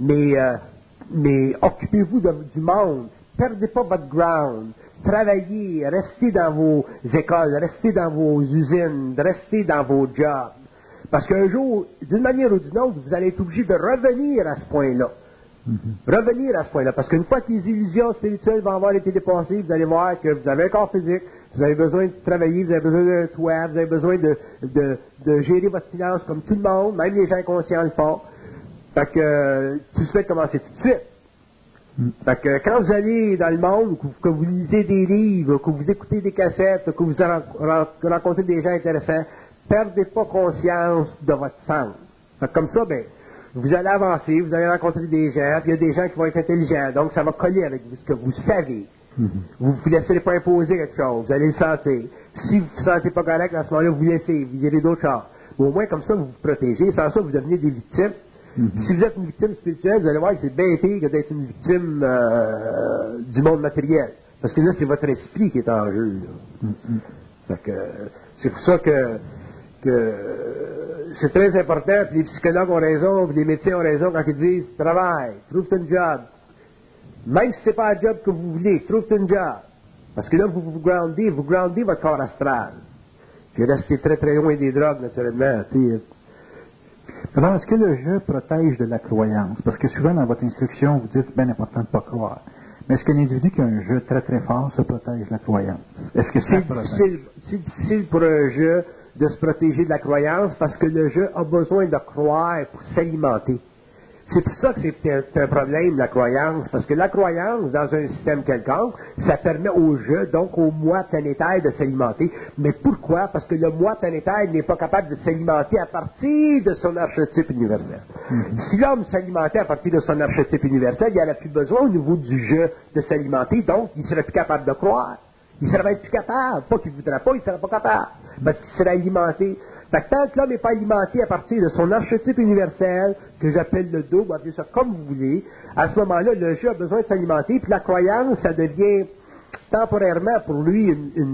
Mais occupez-vous du monde. Perdez pas votre ground. Travaillez, restez dans vos écoles, restez dans vos usines, restez dans vos jobs. Parce qu'un jour, d'une manière ou d'une autre, vous allez être obligé de revenir à ce point-là. Revenir à ce point-là, parce qu'une fois que les illusions spirituelles vont avoir été dépassées, vous allez voir que vous avez un corps physique, vous avez besoin de travailler, vous avez besoin d'un toit, vous avez besoin de gérer votre finance comme tout le monde, même les gens inconscients le font. Fait que tout se fait commencer tout de suite. Fait que quand vous allez dans le monde, que vous lisez des livres, que vous écoutez des cassettes, que vous rencontrez des gens intéressants, perdez pas conscience de votre centre. Fait que comme ça, ben, vous allez avancer, vous allez rencontrer des gens, puis il y a des gens qui vont être intelligents, donc ça va coller avec ce que vous savez. Vous ne vous laisserez pas imposer quelque chose, vous allez le sentir. Si vous ne vous sentez pas correct, à ce moment-là, vous laissez, vous irez d'autres choses. Mais au moins, comme ça, vous vous protégez, sans ça, vous devenez des victimes. Si vous êtes une victime spirituelle, vous allez voir que c'est bien pire que d'être une victime du monde matériel. Parce que là, c'est votre esprit qui est en jeu. Fait que, c'est pour ça que c'est très important, puis les psychologues ont raison, puis les médecins ont raison quand ils disent « Travaille, trouve-toi un job. » Même si ce n'est pas un job que vous voulez, trouve-toi un job. Parce que là, vous groundez votre corps astral. Puis restez très très loin des drogues, naturellement. Alors, est-ce que le jeu protège de la croyance? Parce que souvent, dans votre instruction, vous dites c'est bien important de ne pas croire. Mais est-ce qu'un individu qui a un jeu très très fort se protège de la croyance? Est-ce que c'est difficile pour un jeu de se protéger de la croyance parce que le jeu a besoin de croire pour s'alimenter. C'est pour ça que c'est un problème, la croyance, parce que la croyance, dans un système quelconque, ça permet au jeu, donc au moi planétaire, de s'alimenter. Mais pourquoi? Parce que le moi planétaire n'est pas capable de s'alimenter à partir de son archétype universel. Si l'homme s'alimentait à partir de son archétype universel, il n'aurait plus besoin au niveau du jeu de s'alimenter, donc il serait plus capable de croire. Il ne serait plus capable. Pas qu'il ne voudrait pas, il ne serait pas capable. Parce qu'il serait alimenté. Fait que tant que l'homme n'est pas alimenté à partir de son archétype universel, que j'appelle le double, appelez ça comme vous voulez, à ce moment-là, le jeu a besoin de s'alimenter, puis la croyance, ça devient temporairement pour lui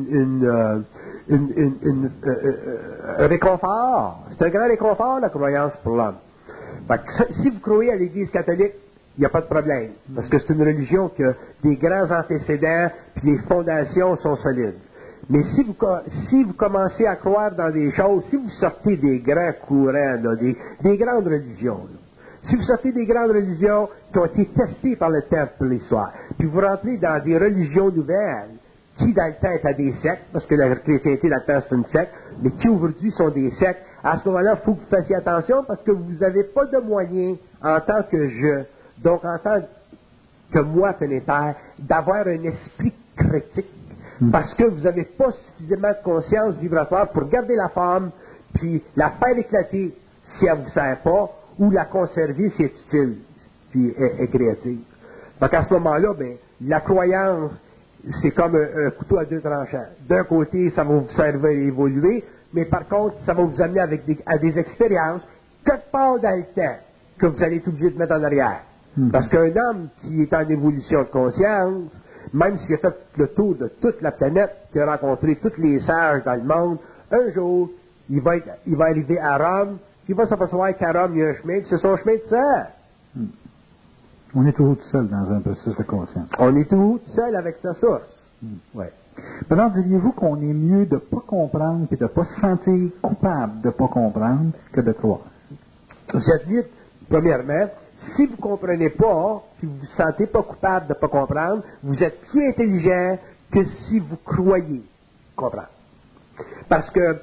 un réconfort. C'est un grand réconfort, la croyance, pour l'homme. Fait que si vous croyez à l'Église catholique, il n'y a pas de problème. Parce que c'est une religion qui a des grands antécédents, puis les fondations sont solides. Mais si vous commencez à croire dans des choses, si vous sortez des grands courants, là, des grandes religions, là, si vous sortez des grandes religions qui ont été testées par le temps pour l'histoire, puis vous rentrez dans des religions nouvelles, qui dans le temps étaient des sectes, parce que la chrétienté dans le temps c'est une secte, mais qui aujourd'hui sont des sectes, à ce moment-là, il faut que vous fassiez attention parce que vous n'avez pas de moyens en tant que je, donc en tant que moi planétaire, d'avoir un esprit critique. Parce que vous n'avez pas suffisamment de conscience vibratoire pour garder la forme, puis la faire éclater si elle ne vous sert pas, ou la conserver si elle est utile, puis est créative. Donc à ce moment-là, ben, la croyance, c'est comme un couteau à deux tranchants. D'un côté, ça va vous servir à évoluer, mais par contre, ça va vous amener à des expériences, quelque part dans le temps, que vous allez être obligé de mettre en arrière. Parce qu'un homme qui est en évolution de conscience, même s'il a fait le tour de toute la planète, qu'il a rencontré tous les sages dans le monde, un jour, il va arriver à Rome, puis il va s'apercevoir qu'à Rome, il y a un chemin, puis c'est son chemin de ça. On est toujours tout seul dans un processus de conscience. On est toujours tout seul avec sa source. Ouais. Alors, diriez-vous qu'on est mieux de ne pas comprendre et de ne pas se sentir coupable de ne pas comprendre que de croire? Vous êtes mieux, premièrement, si vous ne comprenez pas, si vous ne vous sentez pas coupable de ne pas comprendre, vous êtes plus intelligent que si vous croyez comprendre. Parce que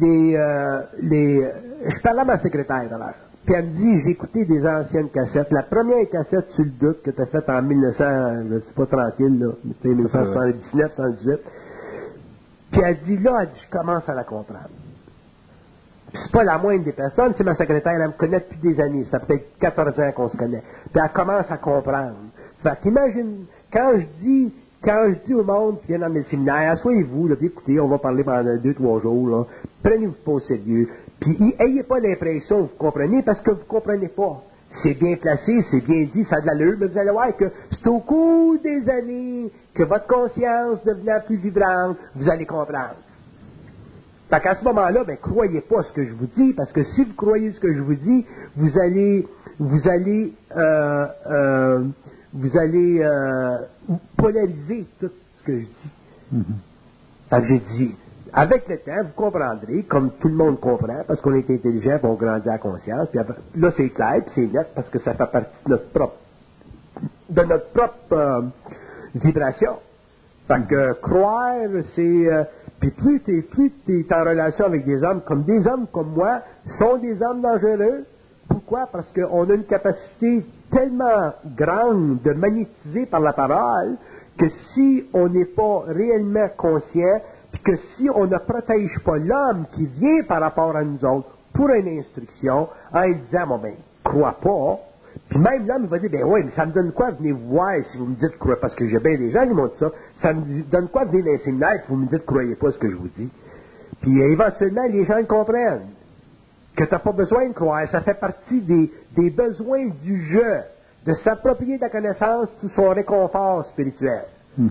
je parlais à ma secrétaire tout à l'heure, puis elle me dit, j'ai écouté des anciennes cassettes. La première cassette, tu le doutes, que tu as faite en 1900, je sais pas, tranquille, là, 1979, 1978. Puis elle dit, là, elle dit, je commence à la comprendre. Puis c'est pas la moindre des personnes, c'est ma secrétaire, elle me connaît depuis des années, ça fait peut-être 14 ans qu'on se connaît. Puis elle commence à comprendre. Fait qu'imagine, quand je dis au monde qui vient dans mes séminaires, asseyez-vous, là, puis écoutez, on va parler pendant 2-3 jours, là, prenez-vous pas au sérieux, puis ayez pas l'impression que vous comprenez, parce que vous comprenez pas. C'est bien placé, c'est bien dit, ça a de l'allure, mais vous allez voir que c'est au cours des années que votre conscience devenant plus vibrante, vous allez comprendre. Fait qu'à ce moment-là, ben, croyez pas ce que je vous dis, parce que si vous croyez ce que je vous dis, vous allez polariser tout ce que je dis. Fait que j'ai dit, avec le temps, vous comprendrez, comme tout le monde comprend, parce qu'on est intelligent, on grandit à conscience, puis après, là c'est clair, puis c'est net, parce que ça fait partie de notre propre de notre propre vibration. Fait que croire, c'est... puis plus tu es en relation avec des hommes comme moi, sont des hommes dangereux. Pourquoi? Parce qu'on a une capacité tellement grande de magnétiser par la parole que si on n'est pas réellement conscient, puis que si on ne protège pas l'homme qui vient par rapport à nous autres pour une instruction, en lui disant, bon ben, crois pas, puis même l'homme il va dire, ben oui, mais ça me donne quoi de venir vous voir si vous me dites croire, parce que j'ai bien des gens qui m'ont dit ça me donne quoi de venir dans les séminaires si vous me dites croyez pas ce que je vous dis. Puis éventuellement, les gens le comprennent. Que tu n'as pas besoin de croire, ça fait partie des besoins du jeu, de s'approprier de la connaissance pour son réconfort spirituel.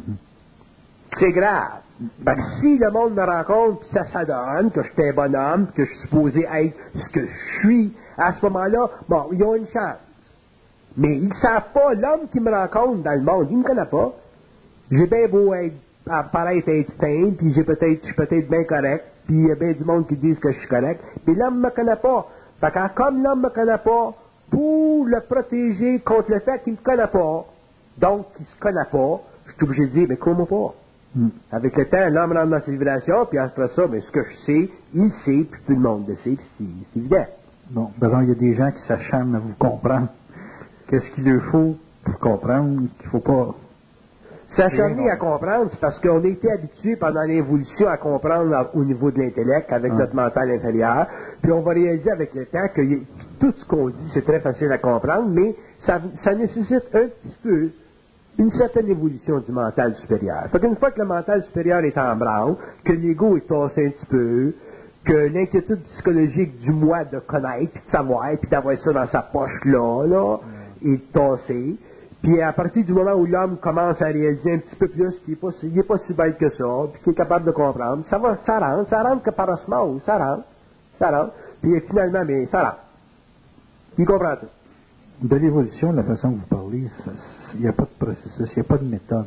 C'est grave. Ben, si le monde me rencontre, puis ça s'adonne, que je suis un bonhomme, que je suis supposé être ce que je suis, à ce moment-là, bon, ils ont une chance. Mais ils ne savent pas, l'homme qui me rencontre dans le monde, il ne me connaît pas. J'ai bien beau paraître être fin, puis je suis peut-être bien correct, puis il y a bien du monde qui disent que je suis correct, puis l'homme ne me connaît pas. Fait que comme l'homme ne me connaît pas, pour le protéger contre le fait qu'il ne me connaît pas, donc qu'il ne se connaît pas, je suis obligé de dire, mais crois-moi pas. Avec le temps, l'homme rentre dans ses vibrations, puis après ça, mais ce que je sais, il le sait, puis tout le monde le sait, puis c'est évident. Bon, ben il y a des gens qui s'acharnent à vous comprendre. Qu'est-ce qu'il leur faut pour comprendre qu'il ne faut pas... S'acharner à comprendre, c'est parce qu'on a été habitué pendant l'évolution à comprendre au niveau de l'intellect, avec notre mental inférieur, puis on va réaliser avec le temps que tout ce qu'on dit, c'est très facile à comprendre, mais ça nécessite un petit peu une certaine évolution du mental supérieur. Fait qu'une fois que le mental supérieur est en branle, que l'ego est tassé un petit peu, que l'inquiétude psychologique du moi de connaître, puis de savoir, puis d'avoir ça dans sa poche là, est tassé. Puis à partir du moment où l'homme commence à réaliser un petit peu plus qu'il n'est pas si bête que ça, puis qu'il est capable de comprendre, ça rentre que par osmose, ça rentre, puis finalement, mais ça rentre. Il comprend tout. De l'évolution, de la façon que vous parlez, il n'y a pas de processus, il n'y a pas de méthode.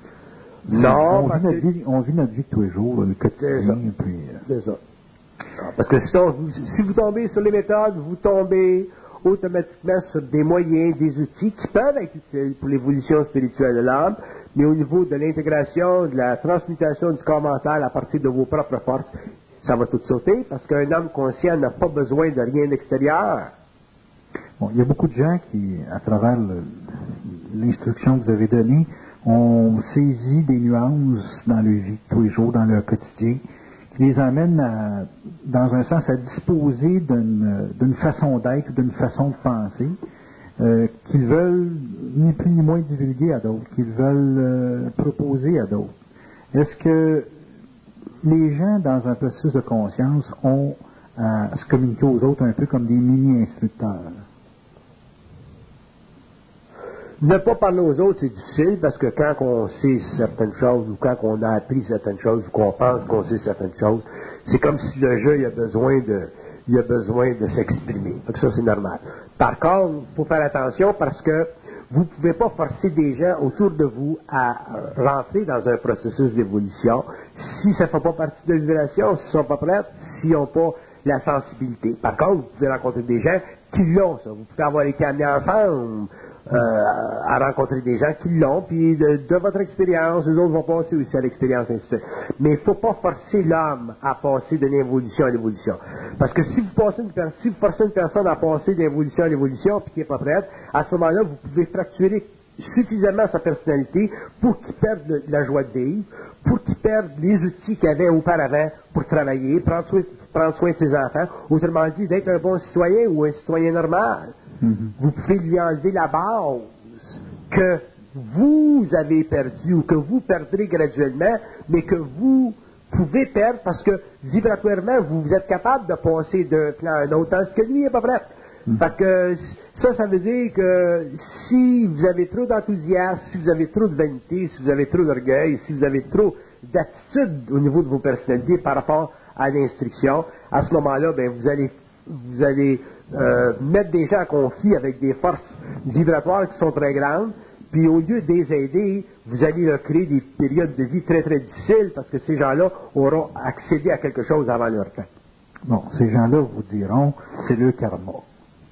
Non, on vit notre vie tous les jours, le quotidien. C'est ça. Parce que si vous tombez sur les méthodes, vous tombez automatiquement sur des moyens, des outils qui peuvent être utiles pour l'évolution spirituelle de l'âme, mais au niveau de l'intégration, de la transmutation du corps mental à partir de vos propres forces, ça va tout sauter, parce qu'un homme conscient n'a pas besoin de rien d'extérieur. Bon, il y a beaucoup de gens qui, à travers l'instruction que vous avez donnée, ont saisi des nuances dans leur vie tous les jours, dans leur quotidien, qui les amènent, dans un sens, à disposer d'une façon d'être ou d'une façon de penser qu'ils veulent ni plus ni moins divulguer à d'autres, qu'ils veulent proposer à d'autres. Est-ce que les gens, dans un processus de conscience, ont à se communiquer aux autres un peu comme des mini-instructeurs? Ne pas parler aux autres, c'est difficile parce que quand on sait certaines choses ou quand on a appris certaines choses ou qu'on pense qu'on sait certaines choses, c'est comme si le jeu il a besoin de s'exprimer. Donc ça, c'est normal. Par contre, il faut faire attention parce que vous ne pouvez pas forcer des gens autour de vous à rentrer dans un processus d'évolution si ça ne fait pas partie de l'évolution, s'ils ne sont pas prêts, s'ils n'ont pas la sensibilité. Par contre, vous pouvez rencontrer des gens qui l'ont, ça. Vous pouvez avoir été amenés ensemble à rencontrer des gens qui l'ont, puis de votre expérience, les autres vont passer aussi à l'expérience, ainsi de suite. Mais il ne faut pas forcer l'homme à passer de l'évolution à l'évolution. Parce que si vous forcez une personne à passer de l'évolution à l'évolution, puis qui n'est pas prête, à ce moment-là, vous pouvez fracturer suffisamment sa personnalité pour qu'il perde la joie de vivre, pour qu'il perde les outils qu'il avait auparavant pour travailler, prendre soin de ses enfants, autrement dit, d'être un bon citoyen ou un citoyen normal. Vous pouvez lui enlever la base que vous avez perdue ou que vous perdrez graduellement, mais que vous pouvez perdre parce que vibratoirement, vous êtes capable de passer d'un plan à un autre, tandis que lui n'est pas prêt. Fait que ça veut dire que si vous avez trop d'enthousiasme, si vous avez trop de vanité, si vous avez trop d'orgueil, si vous avez trop d'attitude au niveau de vos personnalités par rapport à l'instruction, à ce moment-là, ben vous allez mettre des gens en conflit avec des forces vibratoires qui sont très grandes, puis au lieu de les aider, vous allez leur créer des périodes de vie très très difficiles parce que ces gens-là auront accédé à quelque chose avant leur temps. Bon, ces gens-là vous diront, c'est le karma.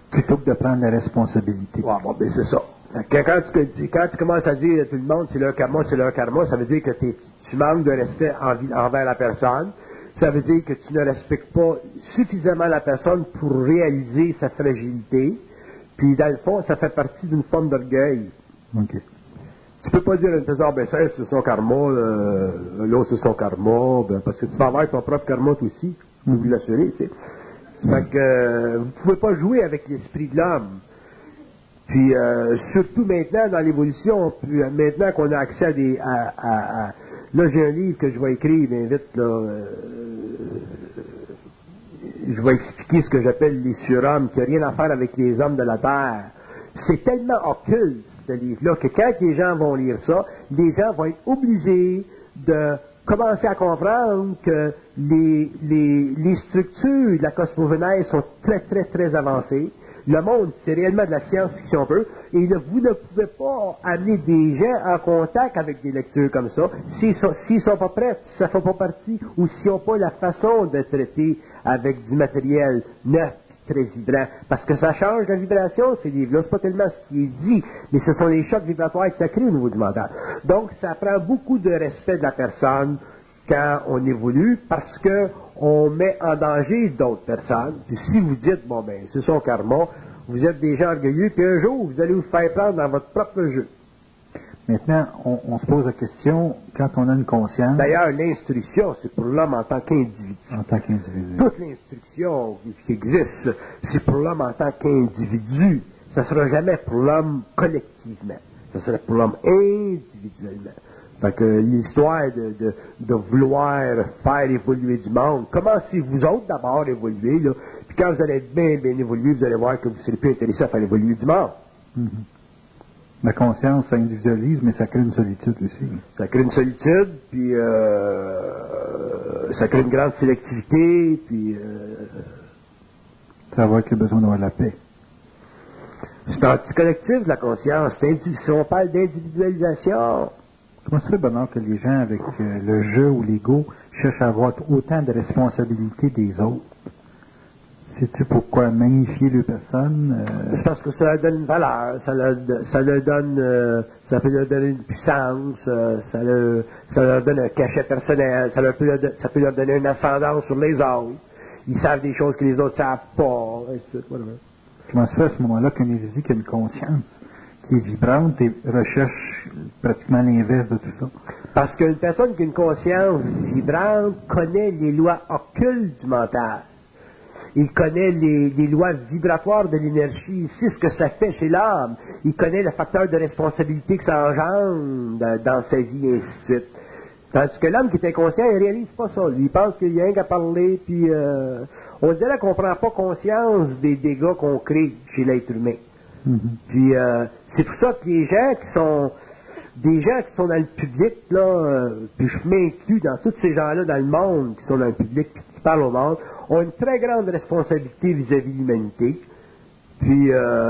Plutôt que de prendre la responsabilité. Ouais, bon, ben c'est ça. Quand tu commences à dire à tout le monde c'est leur karma, ça veut dire que tu manques de respect envers la personne. Ça veut dire que tu ne respectes pas suffisamment la personne pour réaliser sa fragilité. Puis, dans le fond, ça fait partie d'une forme d'orgueil. OK. Tu peux pas dire à une personne, ben ça, c'est son karma, l'autre, c'est son karma, ben, parce que tu vas avoir ton propre karma, toi aussi, pour vous l'assurer, tu sais. Fait que, vous pouvez pas jouer avec l'esprit de l'homme. Puis, surtout maintenant, dans l'évolution, puis, maintenant qu'on a accès à là, j'ai un livre que je vais écrire, bien vite, là, je vais expliquer ce que j'appelle les surhommes, qui n'a rien à faire avec les hommes de la Terre. C'est tellement occulte, ce livre-là, que quand les gens vont lire ça, les gens vont être obligés de commencer à comprendre que les structures de la cosmogonèse sont très, très, très avancées. Le monde, c'est réellement de la science-fiction un peu, et vous ne pouvez pas amener des gens en contact avec des lectures comme ça s'ils sont pas prêts, si ça ne fait pas partie, ou s'ils n'ont pas la façon de traiter avec du matériel neuf, très vibrant, parce que ça change la vibration, ces livres-là. C'est pas tellement ce qui est dit, mais ce sont les chocs vibratoires que ça crée au niveau du mental. Donc, ça prend beaucoup de respect de la personne quand on évolue, parce que on met en danger d'autres personnes. Puis si vous dites, bon ben, c'est son karma, vous êtes des gens orgueilleux, puis un jour, vous allez vous faire prendre dans votre propre jeu. Maintenant, on se pose la question, quand on a une conscience... D'ailleurs, l'instruction, c'est pour l'homme en tant qu'individu. En tant qu'individu. Toute l'instruction qui existe, c'est pour l'homme en tant qu'individu. Ça ne sera jamais pour l'homme collectivement. Ça sera pour l'homme individuellement. Fait que l'histoire de vouloir faire évoluer du monde, commencez vous autres d'abord à évoluer, là. Puis quand vous allez être bien, bien évolué, vous allez voir que vous serez plus intéressé à faire évoluer du monde. Mm-hmm. La conscience, ça individualise, mais ça crée une solitude aussi. Ça crée une solitude, puis ça crée une grande sélectivité, puis... ça va avec le besoin d'avoir la paix. C'est anti-collectif, la conscience. Si on parle d'individualisation... Comment ça fait, Bernard, que les gens, avec le jeu ou l'ego, cherchent à avoir autant de responsabilités des autres? Sais-tu pourquoi magnifier les personnes? C'est parce que ça leur donne une valeur, ça leur donne une puissance, ça leur donne un cachet personnel, ça peut leur donner une ascendance sur les autres. Ils savent des choses que les autres ne savent pas. Comment se fait à ce moment-là qu'un individu qui a une conscience qui est vibrante et recherche pratiquement l'inverse de tout ça? Parce qu'une personne qui a une conscience vibrante connaît les lois occultes du mental. Il connaît les lois vibratoires de l'énergie. Il sait ce que ça fait chez l'homme. Il connaît le facteur de responsabilité que ça engendre dans sa vie, et ainsi de suite. Tandis que l'homme qui est inconscient, il ne réalise pas ça. Lui, il pense qu'il y a rien qu'à parler, puis on dirait qu'on ne prend pas conscience des dégâts qu'on crée chez l'être humain. Mm-hmm. Puis c'est pour ça que les gens qui sont dans le public, là, puis je m'inclus dans tous ces gens-là dans le monde qui sont dans le public puis qui parlent au monde, ont une très grande responsabilité vis-à-vis de l'humanité. Puis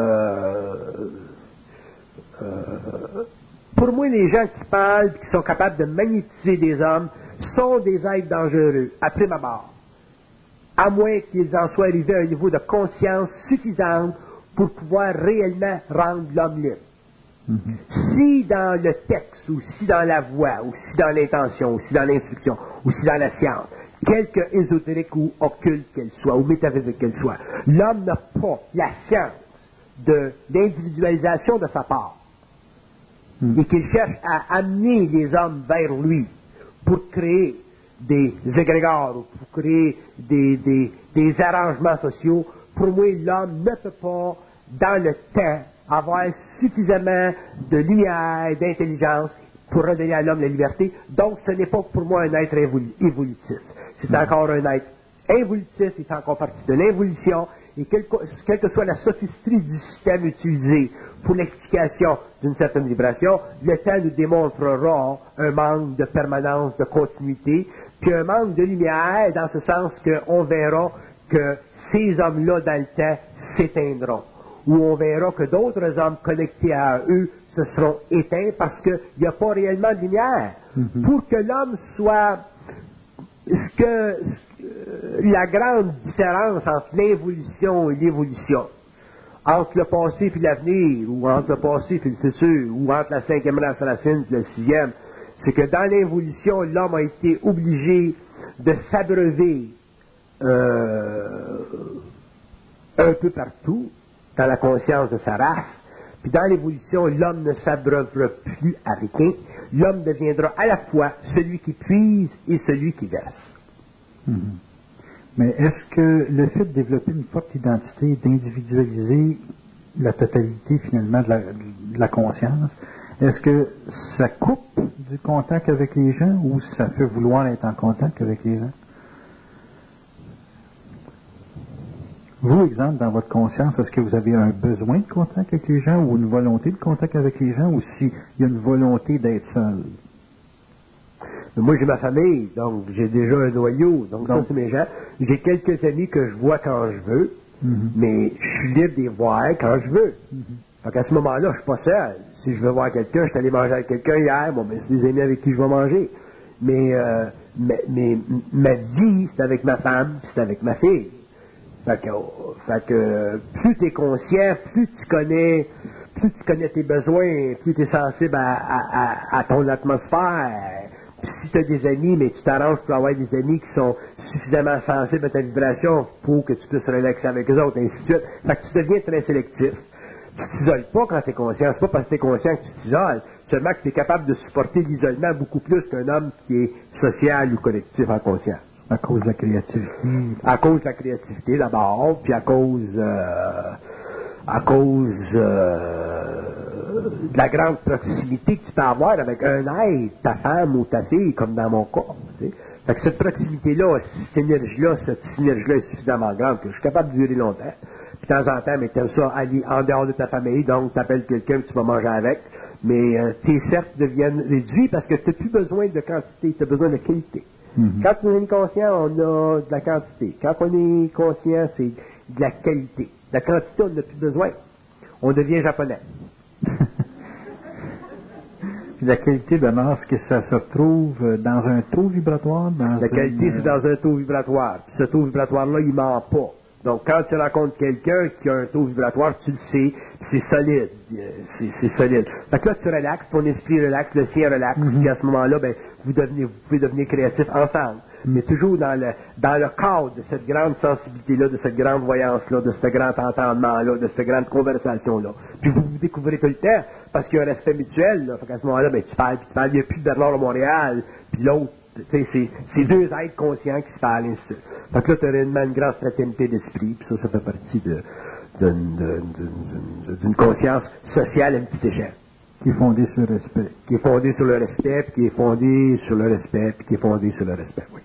pour moi, les gens qui parlent et qui sont capables de magnétiser des hommes sont des êtres dangereux, à prime abord. À moins qu'ils en soient arrivés à un niveau de conscience suffisant pour pouvoir réellement rendre l'homme libre. Mm-hmm. Si dans le texte, ou si dans la voix, ou si dans l'intention, ou si dans l'instruction, ou si dans la science, quelque ésotérique ou occulte qu'elle soit, ou métaphysique qu'elle soit, l'homme n'a pas la science de l'individualisation de sa part, et qu'il cherche à amener les hommes vers lui pour créer des égrégores, ou pour créer des arrangements sociaux, pour moi, l'homme ne peut pas, dans le temps, avoir suffisamment de lumière, d'intelligence pour redonner à l'homme la liberté. Donc, ce n'est pas pour moi un être évolutif. C'est encore un être involutif, il fait encore partie de l'évolution, et quelle que soit la sophisterie du système utilisé pour l'explication d'une certaine vibration, le temps nous démontrera un manque de permanence, de continuité, puis un manque de lumière, dans ce sens qu'on verra que ces hommes-là, dans le temps, s'éteindront. Où on verra que d'autres hommes connectés à eux se seront éteints parce qu'il n'y a pas réellement de lumière. Mm-hmm. Pour que l'homme soit la grande différence entre l'involution et l'évolution. entre le passé et l'avenir, ou entre le passé et le futur, ou entre la 5e race racine et la 6e, c'est que dans l'évolution, l'homme a été obligé de s'abreuver un peu partout dans la conscience de sa race. Puis dans l'évolution, l'homme ne s'abreuvera plus à rien. L'homme deviendra à la fois celui qui puise et celui qui verse. Mm-hmm. Mais est-ce que le fait de développer une forte identité, d'individualiser la totalité finalement de la conscience, est-ce que ça coupe du contact avec les gens ou ça fait vouloir être en contact avec les gens? Vous, exemple, dans votre conscience, est-ce que vous avez un besoin de contact avec les gens ou une volonté de contact avec les gens ou s'il y a une volonté d'être seul? Moi, j'ai ma famille, donc j'ai déjà un noyau, donc ça, c'est mes gens. J'ai quelques amis que je vois quand je veux, mais je suis libre de les voir quand je veux. Fait qu'à ce moment-là, je suis pas seul. Si je veux voir quelqu'un, je suis allé manger avec quelqu'un hier, bon, ben, c'est des amis avec qui je vais manger. Mais ma vie, c'est avec ma femme, puis c'est avec ma fille. Fait que plus tu es conscient, plus tu connais tes besoins, plus tu es sensible à ton atmosphère. Puis si tu as des amis, mais tu t'arranges pour avoir des amis qui sont suffisamment sensibles à ta vibration pour que tu puisses relaxer avec eux autres, ainsi de suite. Fait que tu deviens très sélectif. Tu t'isoles pas quand tu es conscient. C'est pas parce que tu es conscient que tu t'isoles, seulement que tu es capable de supporter l'isolement beaucoup plus qu'un homme qui est social ou collectif en conscience. À cause de la créativité. À cause de la créativité d'abord, puis à cause de la grande proximité que tu peux avoir avec un être, ta femme ou ta fille, comme dans mon cas. Tu sais. Fait que cette proximité-là, cette synergie-là est suffisamment grande que je suis capable de durer longtemps. Puis de temps en temps, mais tu aimes ça aller en dehors de ta famille, donc tu appelles quelqu'un que tu vas manger avec, mais tes cercles deviennent réduits parce que tu n'as plus besoin de quantité, tu as besoin de qualité. Quand on est conscient, on a de la quantité. Quand on est conscient, c'est de la qualité. La quantité, on n'a plus besoin. On devient japonais. Puis la qualité, Bernard, est-ce que ça se retrouve dans un taux vibratoire? La qualité, c'est dans un taux vibratoire. Puis ce taux vibratoire-là, il ne ment pas. Donc, quand tu rencontres quelqu'un qui a un taux vibratoire, tu le sais, c'est solide. C'est solide. Fait que là, tu relaxes, ton esprit relaxe, le sien relaxe, puis à ce moment-là, ben, vous pouvez devenir créatifs ensemble. Mais toujours dans le cadre de cette grande sensibilité-là, de cette grande voyance-là, de ce grand entendement-là, de cette grande conversation-là. Puis vous vous découvrez tout le temps, parce qu'il y a un respect mutuel, là. Fait qu'à ce moment-là, ben, tu parles, il n'y a plus de Bernard à Montréal, puis l'autre. C'est deux êtres conscients qui se parlent ainsi. Fait que là, tu as une grande fraternité d'esprit, puis ça fait partie d'une conscience sociale à une petite échelle. Qui est fondée sur le respect. Qui est fondée sur le respect, puis qui est fondée sur le respect, puis qui est fondée sur le respect, oui.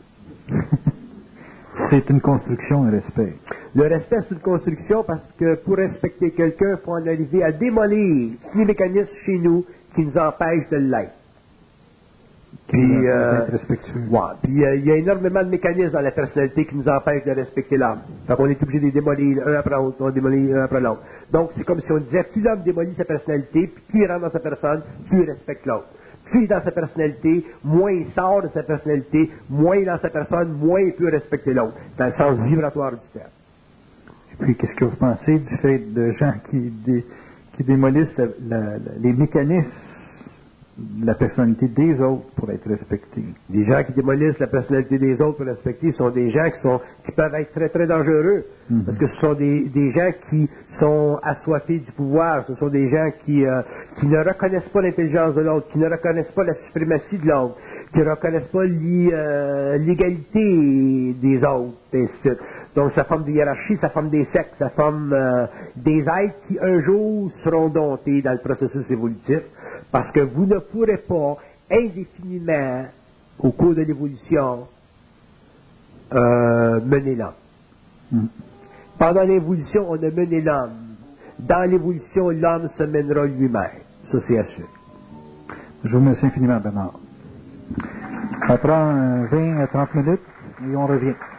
C'est une construction, le respect. Le respect, c'est une construction parce que pour respecter quelqu'un, il faut en arriver à démolir tous les mécanismes chez nous qui nous empêchent de l'être. Puis, il y a énormément de mécanismes dans la personnalité qui nous empêchent de respecter l'homme. Donc, on est obligé de les démolir un après l'autre, on démolit un après l'autre. Donc, c'est comme si on disait, plus l'homme démolit sa personnalité, plus il rentre dans sa personne, plus il respecte l'autre. Plus il est dans sa personnalité, moins il sort de sa personnalité, moins il est dans sa personne, moins il peut respecter l'autre, dans le sens vibratoire du terme. Et puis, qu'est-ce que vous pensez du fait de gens qui démolissent les mécanismes de la personnalité des autres pour être respectés? Les gens qui démolissent la personnalité des autres pour respecter sont des gens qui peuvent être très, très dangereux. Parce que ce sont des gens qui sont assoiffés du pouvoir. Ce sont des gens qui ne reconnaissent pas l'intelligence de l'autre, qui ne reconnaissent pas la suprématie de l'autre, qui ne reconnaissent pas l'égalité des autres, ainsi de suite. Donc, ça forme des hiérarchies, ça forme des sectes, ça forme des êtres qui, un jour, seront domptés dans le processus évolutif, parce que vous ne pourrez pas, indéfiniment, au cours de l'évolution, mener l'homme. Pendant l'évolution, on a mené l'homme. Dans l'évolution, l'homme se mènera lui-même. Ça, c'est assuré. Je vous remercie infiniment, Bernard. Ça prend 20 à 30 minutes et on revient.